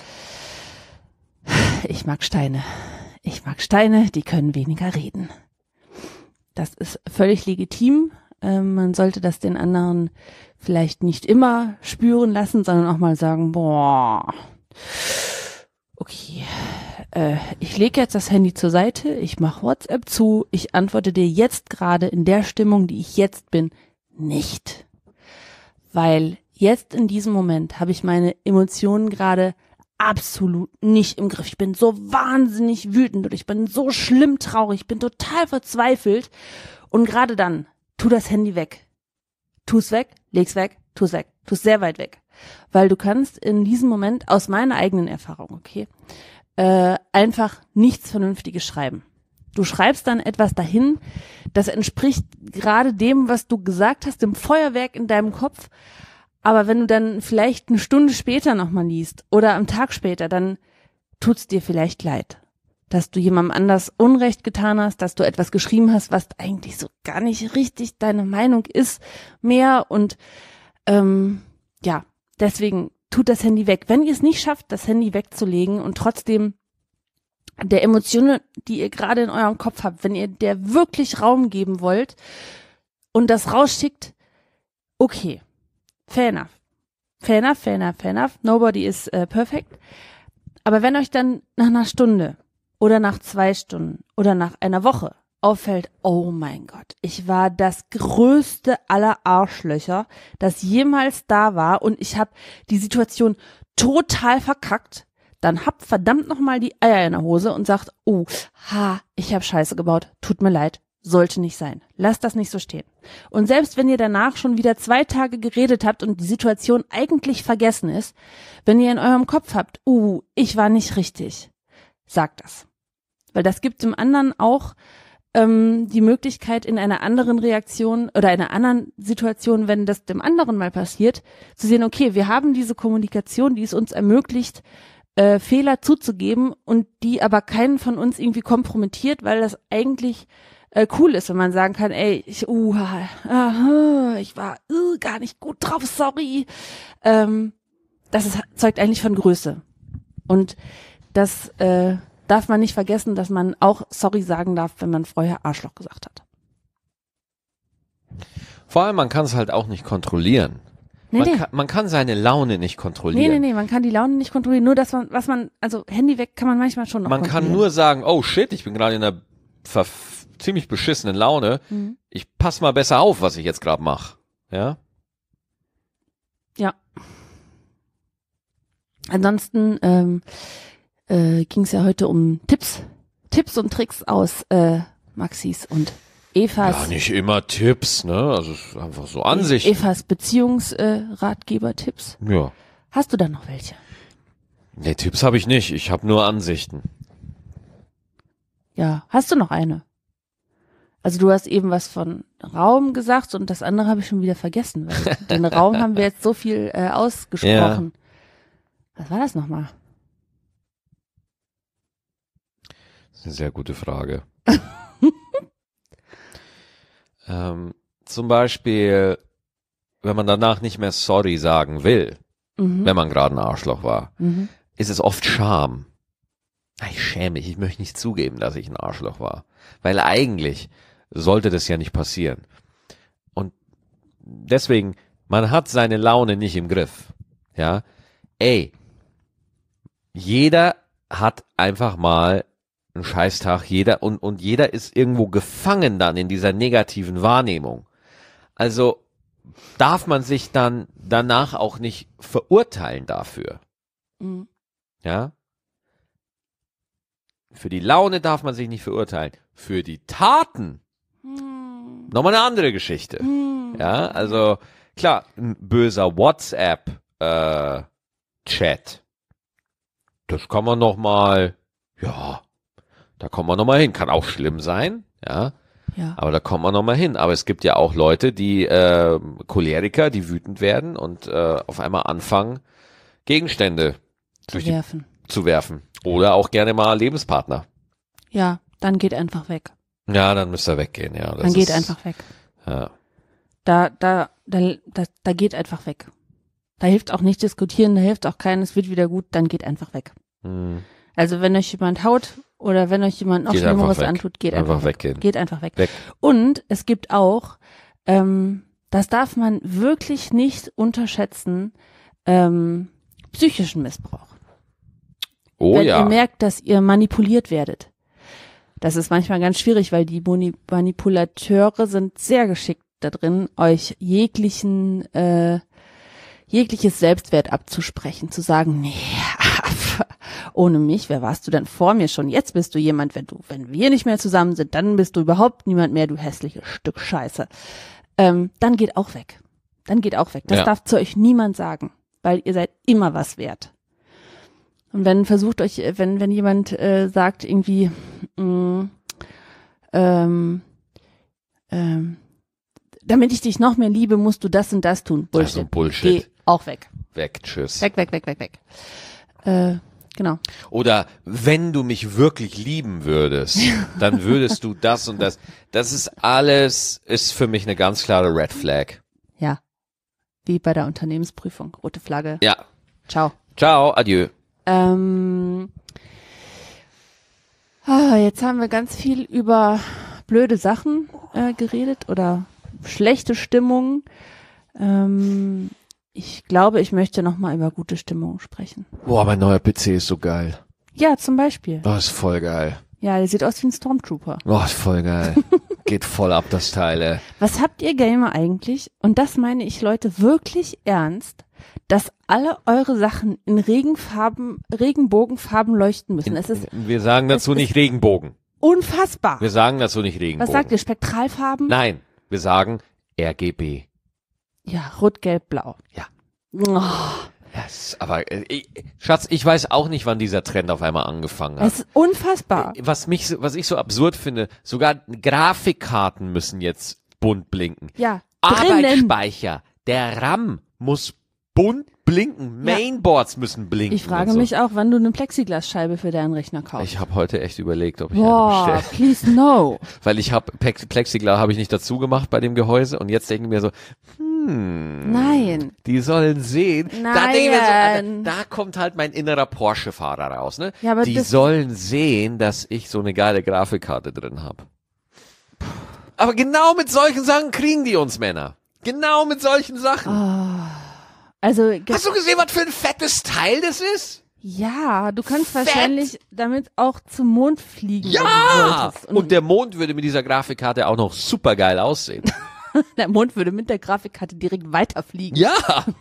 ich mag Steine. Ich mag Steine, die können weniger reden. Das ist völlig legitim. Ähm, man sollte das den anderen vielleicht nicht immer spüren lassen, sondern auch mal sagen, boah, okay, äh, ich lege jetzt das Handy zur Seite, ich mache WhatsApp zu, ich antworte dir jetzt gerade in der Stimmung, die ich jetzt bin, nicht. Weil jetzt in diesem Moment habe ich meine Emotionen gerade absolut nicht im Griff. Ich bin so wahnsinnig wütend und ich bin so schlimm traurig, ich bin total verzweifelt und gerade dann, tu das Handy weg. Tu es weg, leg's weg, tu es weg, tu es sehr weit weg. Weil du kannst in diesem Moment, aus meiner eigenen Erfahrung, okay, äh, einfach nichts Vernünftiges schreiben. Du schreibst dann etwas dahin, das entspricht gerade dem, was du gesagt hast, dem Feuerwerk in deinem Kopf. Aber wenn du dann vielleicht eine Stunde später nochmal liest oder am Tag später, dann tut's dir vielleicht leid, dass du jemandem anders Unrecht getan hast, dass du etwas geschrieben hast, was eigentlich so gar nicht richtig deine Meinung ist mehr und ähm, ja, deswegen tut das Handy weg. Wenn ihr es nicht schafft, das Handy wegzulegen und trotzdem der Emotionen, die ihr gerade in eurem Kopf habt, wenn ihr der wirklich Raum geben wollt und das rausschickt, okay, fair enough. Fair enough, fair enough, fair enough. Nobody is uh, perfect. Aber wenn euch dann nach einer Stunde oder nach zwei Stunden oder nach einer Woche auffällt, oh mein Gott, ich war das größte aller Arschlöcher, das jemals da war und ich habe die Situation total verkackt, dann habt verdammt nochmal die Eier in der Hose und sagt, oh, ha, ich habe Scheiße gebaut, tut mir leid, sollte nicht sein. Lasst das nicht so stehen. Und selbst wenn ihr danach schon wieder zwei Tage geredet habt und die Situation eigentlich vergessen ist, wenn ihr in eurem Kopf habt, uh, ich war nicht richtig, sagt das. Weil das gibt dem anderen auch ähm, die Möglichkeit, in einer anderen Reaktion oder einer anderen Situation, wenn das dem anderen mal passiert, zu sehen, okay, wir haben diese Kommunikation, die es uns ermöglicht, äh, Fehler zuzugeben und die aber keinen von uns irgendwie kompromittiert, weil das eigentlich äh, cool ist, wenn man sagen kann, ey, ich, uh, uh, ich war uh, gar nicht gut drauf, sorry. Ähm, das ist, zeugt eigentlich von Größe. Und das äh, darf man nicht vergessen, dass man auch sorry sagen darf, wenn man vorher Arschloch gesagt hat. Vor allem, man kann es halt auch nicht kontrollieren. Nee, man, nee. Kann, man kann seine Laune nicht kontrollieren. Nee, nee, nee, man kann die Laune nicht kontrollieren. Nur, dass man, was man, also Handy weg kann man manchmal schon noch Man kann nur sagen, oh shit, ich bin gerade in einer verf- ziemlich beschissenen Laune. Mhm. Ich pass mal besser auf, was ich jetzt gerade mache. Ja? Ja. Ansonsten ähm, äh, ging es ja heute um Tipps, Tipps und Tricks aus äh, Maxis und Evas. Ja, nicht immer Tipps, ne? Also es ist einfach so Ansichten. Evas Beziehungsratgeber-Tipps. Äh, ja. Hast du da noch welche? Nee, Tipps habe ich nicht. Ich habe nur Ansichten. Ja, hast du noch eine? Also du hast eben was von Raum gesagt und das andere habe ich schon wieder vergessen, weil den Raum haben wir jetzt so viel äh, ausgesprochen. Ja. Was war das nochmal? Das ist eine sehr gute Frage. ähm, zum Beispiel, wenn man danach nicht mehr sorry sagen will, mhm. wenn man gerade ein Arschloch war, mhm. ist es oft Scham. Ich schäme mich, ich möchte nicht zugeben, dass ich ein Arschloch war. Weil eigentlich sollte das ja nicht passieren. Und deswegen, man hat seine Laune nicht im Griff. Ja, ey, jeder hat einfach mal einen Scheißtag, jeder, und, und jeder ist irgendwo gefangen dann in dieser negativen Wahrnehmung. Also darf man sich dann danach auch nicht verurteilen dafür. Mhm. Ja? Für die Laune darf man sich nicht verurteilen. Für die Taten mhm. nochmal eine andere Geschichte. Mhm. Ja, also klar, ein böser WhatsApp äh, Chat. Das kann man noch mal, ja, da kommt man noch mal hin. Kann auch schlimm sein, ja, ja. Aber da kommt man noch mal hin. Aber es gibt ja auch Leute, die äh, Choleriker, die wütend werden und äh, auf einmal anfangen, Gegenstände zu werfen. Die, zu werfen. Oder auch gerne mal Lebenspartner. Ja, dann geht einfach weg. Ja, dann müsst ihr weggehen, ja. Das dann geht ist, einfach weg. Ja. Da, da, da, da, da geht einfach weg. Da hilft auch nicht diskutieren, da hilft auch keinen, es wird wieder gut, dann geht einfach weg. Hm. Also wenn euch jemand haut oder wenn euch jemand noch Schlimmeres antut, geht einfach, einfach weg. Weggehen. Geht einfach weg. weg. Und es gibt auch, ähm, das darf man wirklich nicht unterschätzen, ähm, psychischen Missbrauch. Oh wenn ja. ihr merkt, dass ihr manipuliert werdet. Das ist manchmal ganz schwierig, weil die Manipulateure sind sehr geschickt da drin, euch jeglichen äh, jegliches Selbstwert abzusprechen, zu sagen, nee, ohne mich, wer warst du denn vor mir schon? Jetzt bist du jemand, wenn du, wenn wir nicht mehr zusammen sind, dann bist du überhaupt niemand mehr, du hässliches Stück Scheiße. Ähm, dann geht auch weg. Dann geht auch weg. Das ja. darf zu euch niemand sagen, weil ihr seid immer was wert. Und wenn versucht euch, wenn wenn jemand äh, sagt irgendwie, mh, ähm, ähm, damit ich dich noch mehr liebe, musst du das und das tun. Bullshit. Also Bullshit. Geh auch weg. Weg, tschüss. Weg, weg, weg, weg, weg. Äh, genau. Oder wenn du mich wirklich lieben würdest, dann würdest du das und das. Das ist alles, ist für mich eine ganz klare Red Flag. Ja. Wie bei der Unternehmensprüfung. Rote Flagge. Ja. Ciao. Ciao, adieu. Ähm, ah, jetzt haben wir ganz viel über blöde Sachen äh, geredet oder schlechte Stimmung. Ähm, ich glaube, ich möchte noch mal über gute Stimmung sprechen. Boah, mein neuer P C ist so geil. Ja, zum Beispiel. Oh, ist voll geil. Ja, der sieht aus wie ein Stormtrooper. Oh, ist voll geil. Geht voll ab, das Teil, ey. Was habt ihr Gamer eigentlich? Und das meine ich, Leute, wirklich ernst. dass alle eure Sachen in Regenfarben, Regenbogenfarben leuchten müssen. Es ist Wir sagen dazu nicht Regenbogen. unfassbar. Wir sagen dazu nicht Regenbogen. Was sagt ihr? Spektralfarben? Nein, wir sagen R G B. Ja, rot, gelb, blau. Ja. Oh, Das, aber äh, ich, Schatz, ich weiß auch nicht, wann dieser Trend auf einmal angefangen hat. es ist unfassbar. Äh, Was mich, so- was ich so absurd finde, sogar Grafikkarten müssen jetzt bunt blinken. Ja, drinnen. Arbeitsspeicher, der RAM muss bunt blinken. Ja. Mainboards müssen blinken. Ich frage und so. mich auch, wann du eine Plexiglasscheibe für deinen Rechner kaufst. Ich habe heute echt überlegt, ob ich Boah, eine bestelle. please no. Weil ich habe Plexiglas habe ich nicht dazu gemacht bei dem Gehäuse und jetzt denke ich mir so, hm, Nein. die sollen sehen. Da denke ich mir so, Nein. Alter, da kommt halt mein innerer Porsche-Fahrer raus, ne? Ja, aber die das- sollen sehen, dass ich so eine geile Grafikkarte drin habe. Aber genau mit solchen Sachen kriegen die uns Männer. Genau mit solchen Sachen. Also, ge- Hast du gesehen, was für ein fettes Teil das ist? ja, du kannst Fett. wahrscheinlich damit auch zum Mond fliegen. wenn du Ja! wolltest. Und der Mond würde mit dieser Grafikkarte auch noch super geil aussehen. der Mond würde mit der Grafikkarte direkt weiterfliegen. Ja!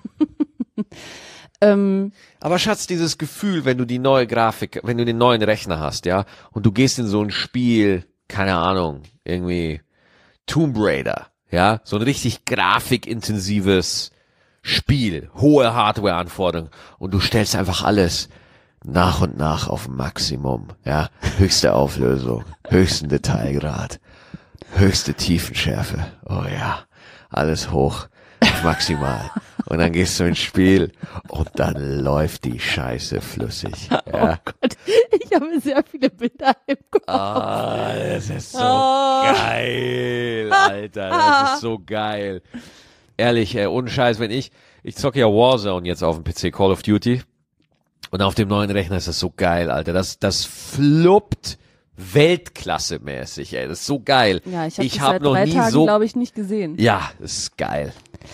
Ähm, Aber Schatz, dieses Gefühl, wenn du die neue Grafik, wenn du den neuen Rechner hast, ja, und du gehst in so ein Spiel, keine Ahnung, irgendwie Tomb Raider, ja, so ein richtig grafikintensives Spiel, hohe Hardware-Anforderungen und du stellst einfach alles nach und nach auf Maximum, ja, höchste Auflösung, höchsten Detailgrad, höchste Tiefenschärfe, oh ja, alles hoch, auf maximal. Und dann gehst du ins Spiel und dann läuft die Scheiße flüssig. Ja. Gott, ich habe sehr viele Bilder im Kopf. Ah, das ist so Oh. geil, Alter, das ist so geil. Ehrlich, ey, ohne Scheiß, wenn ich, ich zocke ja Warzone jetzt auf dem P C, Call of Duty, und auf dem neuen Rechner ist das so geil, Alter, das, das fluppt Weltklasse-mäßig, ey, das ist so geil. Ja, ich habe ich das hab seit noch drei nie Tagen, so, glaube ich, nicht gesehen. ja, das ist geil.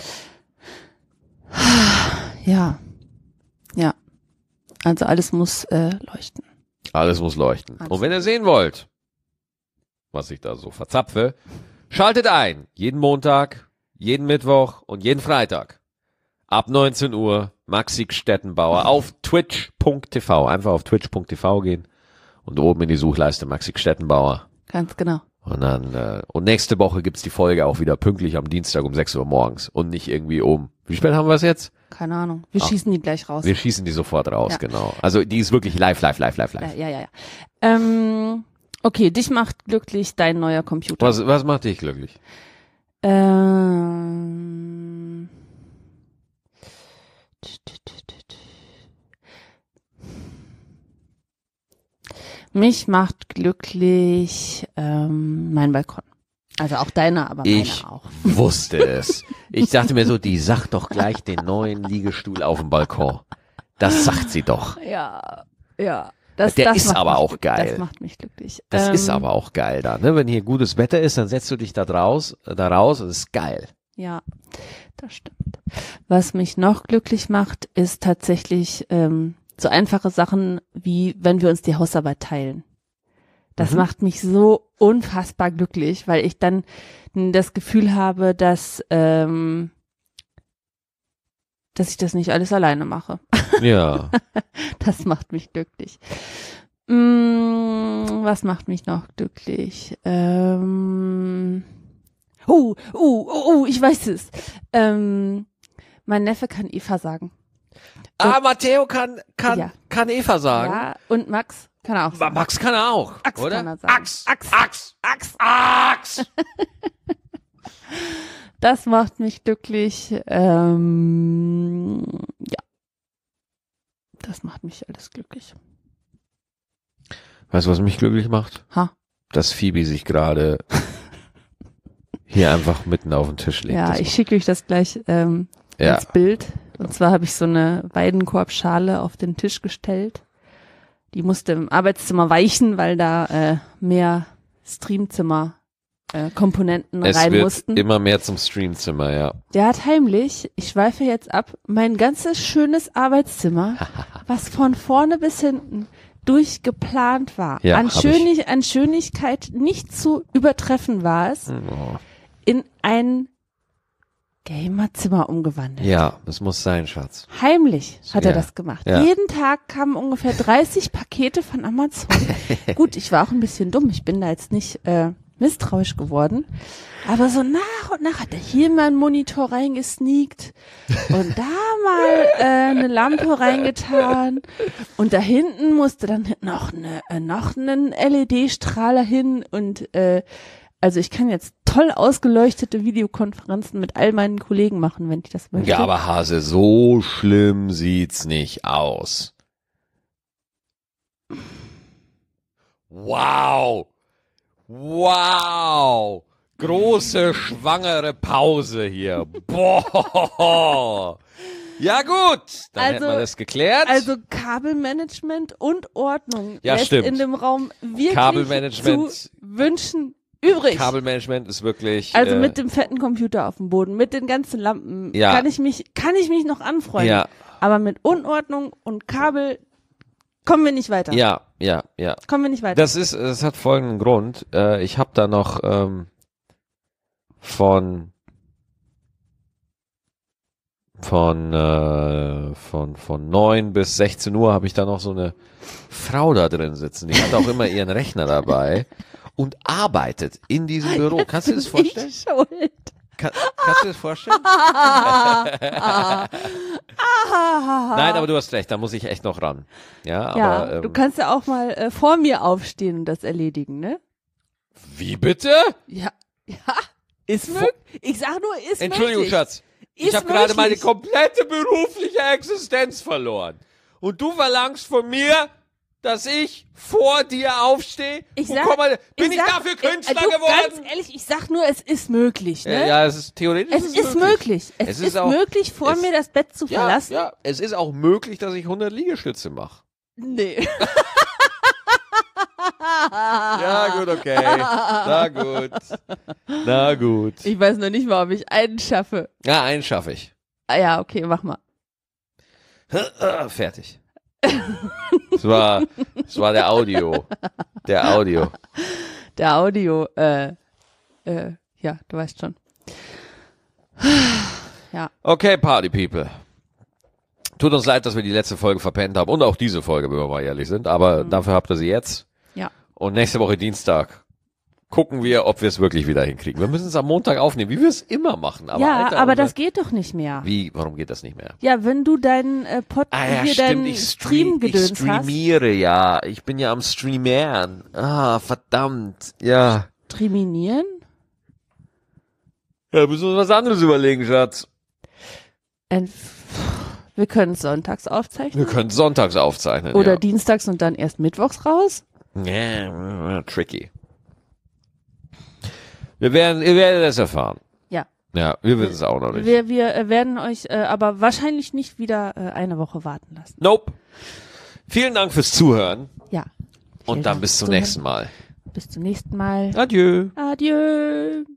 Ja. Ja. Also alles muss äh, leuchten. Alles muss leuchten. Alles. Und wenn ihr sehen wollt, was ich da so verzapfe, schaltet ein. Jeden Montag, jeden Mittwoch und jeden Freitag. Ab neunzehn Uhr, Maxi Stettenbauer auf twitch punkt t v. Einfach auf twitch punkt t v gehen und oben in die Suchleiste Maxi Stettenbauer. Ganz genau. Und dann, äh, und nächste Woche gibt's die Folge auch wieder pünktlich am Dienstag um sechs Uhr morgens und nicht irgendwie um, wie spät haben wir es jetzt? Keine Ahnung. Wir Ah. schießen die gleich raus. Wir schießen die sofort raus, Ja. genau. Also die ist wirklich live, live, live, live, Ja, live. ja, ja. ja. Ähm, okay, dich macht glücklich dein neuer Computer. Was, was macht dich glücklich? Ähm, mich macht glücklich ähm, mein Balkon. Also auch deiner, aber Ich meiner auch. wusste es. Ich dachte mir so, die sagt doch gleich den neuen Liegestuhl auf dem Balkon. Das sagt sie doch. Ja, ja. Das, Der das ist macht aber mich auch glücklich. geil. Das macht mich glücklich. Das ähm, ist aber auch geil da, ne? Wenn hier gutes Wetter ist, dann setzt du dich da draus, äh, da raus, das ist geil. Ja, das stimmt. Was mich noch glücklich macht, ist tatsächlich ähm, so einfache Sachen, wie wenn wir uns die Hausarbeit teilen. Das Mhm. macht mich so unfassbar glücklich, weil ich dann das Gefühl habe, dass ähm, dass ich das nicht alles alleine mache. Ja. Das macht mich glücklich. Mm, was macht mich noch glücklich? Ähm, oh, oh, oh, oh, ich weiß es. Ähm, mein Neffe kann Eva sagen. Ah, Matteo kann, kann, Ja. kann Eva sagen. Ja, und Max kann er auch Ma- sagen. Max kann er auch, Axt oder? kann er sagen. Axt, Axt. Axt, Axt, Axt. Das macht mich glücklich. Ähm, ja. Das macht mich alles glücklich. Weißt du, was mich glücklich macht? Ha. Dass Phoebe sich gerade hier einfach mitten auf den Tisch legt. Ja, Das ich schicke euch das gleich ähm, Ja. als Bild. Und zwar habe ich so eine Weidenkorbschale auf den Tisch gestellt. Die musste im Arbeitszimmer weichen, weil da äh, mehr Streamzimmer äh, Komponenten es rein wird mussten. immer mehr zum Streamzimmer, ja. Der hat heimlich, ich schweife jetzt ab, mein ganzes schönes Arbeitszimmer, was von vorne bis hinten durchgeplant war, Ja, an, hab Schönig, an Schönigkeit nicht zu übertreffen war es, Oh. in ein Gamerzimmer umgewandelt. Ja, das muss sein, Schatz. Heimlich hat Ja. er das gemacht. Ja. Jeden Tag kamen ungefähr dreißig Pakete von Amazon. Gut, ich war auch ein bisschen dumm. Ich bin da jetzt nicht äh, misstrauisch geworden. Aber so nach und nach hat er hier mal einen Monitor reingesneakt und da mal äh, eine Lampe reingetan. Und da hinten musste dann noch eine äh, noch einen L E D-Strahler hin und äh, also ich kann jetzt toll ausgeleuchtete Videokonferenzen mit all meinen Kollegen machen, wenn ich das möchte. Ja, aber Hase, so schlimm sieht's nicht aus. Wow. Wow. Große schwangere Pause hier. Boah. Ja gut, dann Also- hätten wir das geklärt. Also Kabelmanagement und Ordnung Ja, lässt stimmt. in dem Raum wirklich Kabelmanagement- zu wünschen übrig. Kabelmanagement ist wirklich... Also äh, mit dem fetten Computer auf dem Boden, mit den ganzen Lampen, Ja. kann ich mich, kann ich mich noch anfreunden. Ja. Aber mit Unordnung und Kabel kommen wir nicht weiter. Ja, ja, ja. Kommen wir nicht weiter. Das ist, das hat folgenden Grund. Äh, ich habe da noch ähm, von von äh, von von neun bis sechzehn Uhr habe ich da noch so eine Frau da drin sitzen. Die hat auch immer ihren Rechner dabei und arbeitet in diesem Büro. Kannst du dir das vorstellen? Ich schuld. Kann, kannst du dir das vorstellen? Nein, aber du hast recht. Da muss ich echt noch ran. Ja, Ja, aber ähm, du kannst ja auch mal äh, vor mir aufstehen und das erledigen, ne? wie bitte? Ja, ja, ist möglich. Ich sag nur, ist Entschuldigung, möglich. Schatz. Ich Ist habe gerade meine möglich. komplette berufliche Existenz verloren. Und du verlangst von mir, dass ich vor dir aufstehe? Ich Wo sag, komm mal- bin ich, sag, dafür Künstler äh, du, geworden? Ganz ehrlich, ich sag nur, es ist möglich, ne? Ja, ja, es ist theoretisch. es ist möglich. Es, Es ist, ist auch- möglich, vor es- mir das Bett zu Ja, verlassen. ja, es ist auch möglich, dass ich hundert Liegestütze mache. Nee. Ja, gut, okay. Na gut. Na gut. Ich weiß noch nicht mal, ob ich einen schaffe. Ja, einen schaffe ich. Ah, ja, okay, mach mal. Fertig. Das war, das war der Audio. Der Audio. Der Audio, äh, äh, ja, du weißt schon. Ja, Okay, Party People. Tut uns leid, dass wir die letzte Folge verpennt haben und auch diese Folge, wenn wir mal ehrlich sind, aber Mhm. dafür habt ihr sie jetzt. ja. Und nächste Woche Dienstag gucken wir, ob wir es wirklich wieder hinkriegen. Wir müssen es am Montag aufnehmen, wie wir es immer machen. Aber ja, Alter, aber unser- das geht doch nicht mehr. Wie, warum geht das nicht mehr? Ja, wenn du deinen äh, Pod Ah ja, hier stimmt, deinen ich, stream, ich Stream-Gedöns hast, streamiere, ja. Ich bin ja am Streamern. Ah, verdammt. Ja. streaminieren, Ja, müssen wir uns was anderes überlegen, Schatz. Ent- wir können es sonntags aufzeichnen. Wir können sonntags aufzeichnen. Oder ja. dienstags und dann erst mittwochs raus. Ja, tricky. Wir werden, ihr werdet es erfahren. Ja. Ja, wir wissen es auch noch nicht. Wir, wir äh, werden euch äh, aber wahrscheinlich nicht wieder äh, eine Woche warten lassen. Nope. Vielen Dank fürs Zuhören Ja. Vielen und dann Dank bis zum fürs nächsten Mal. Zuhören. Bis zum nächsten Mal. Adieu. Adieu.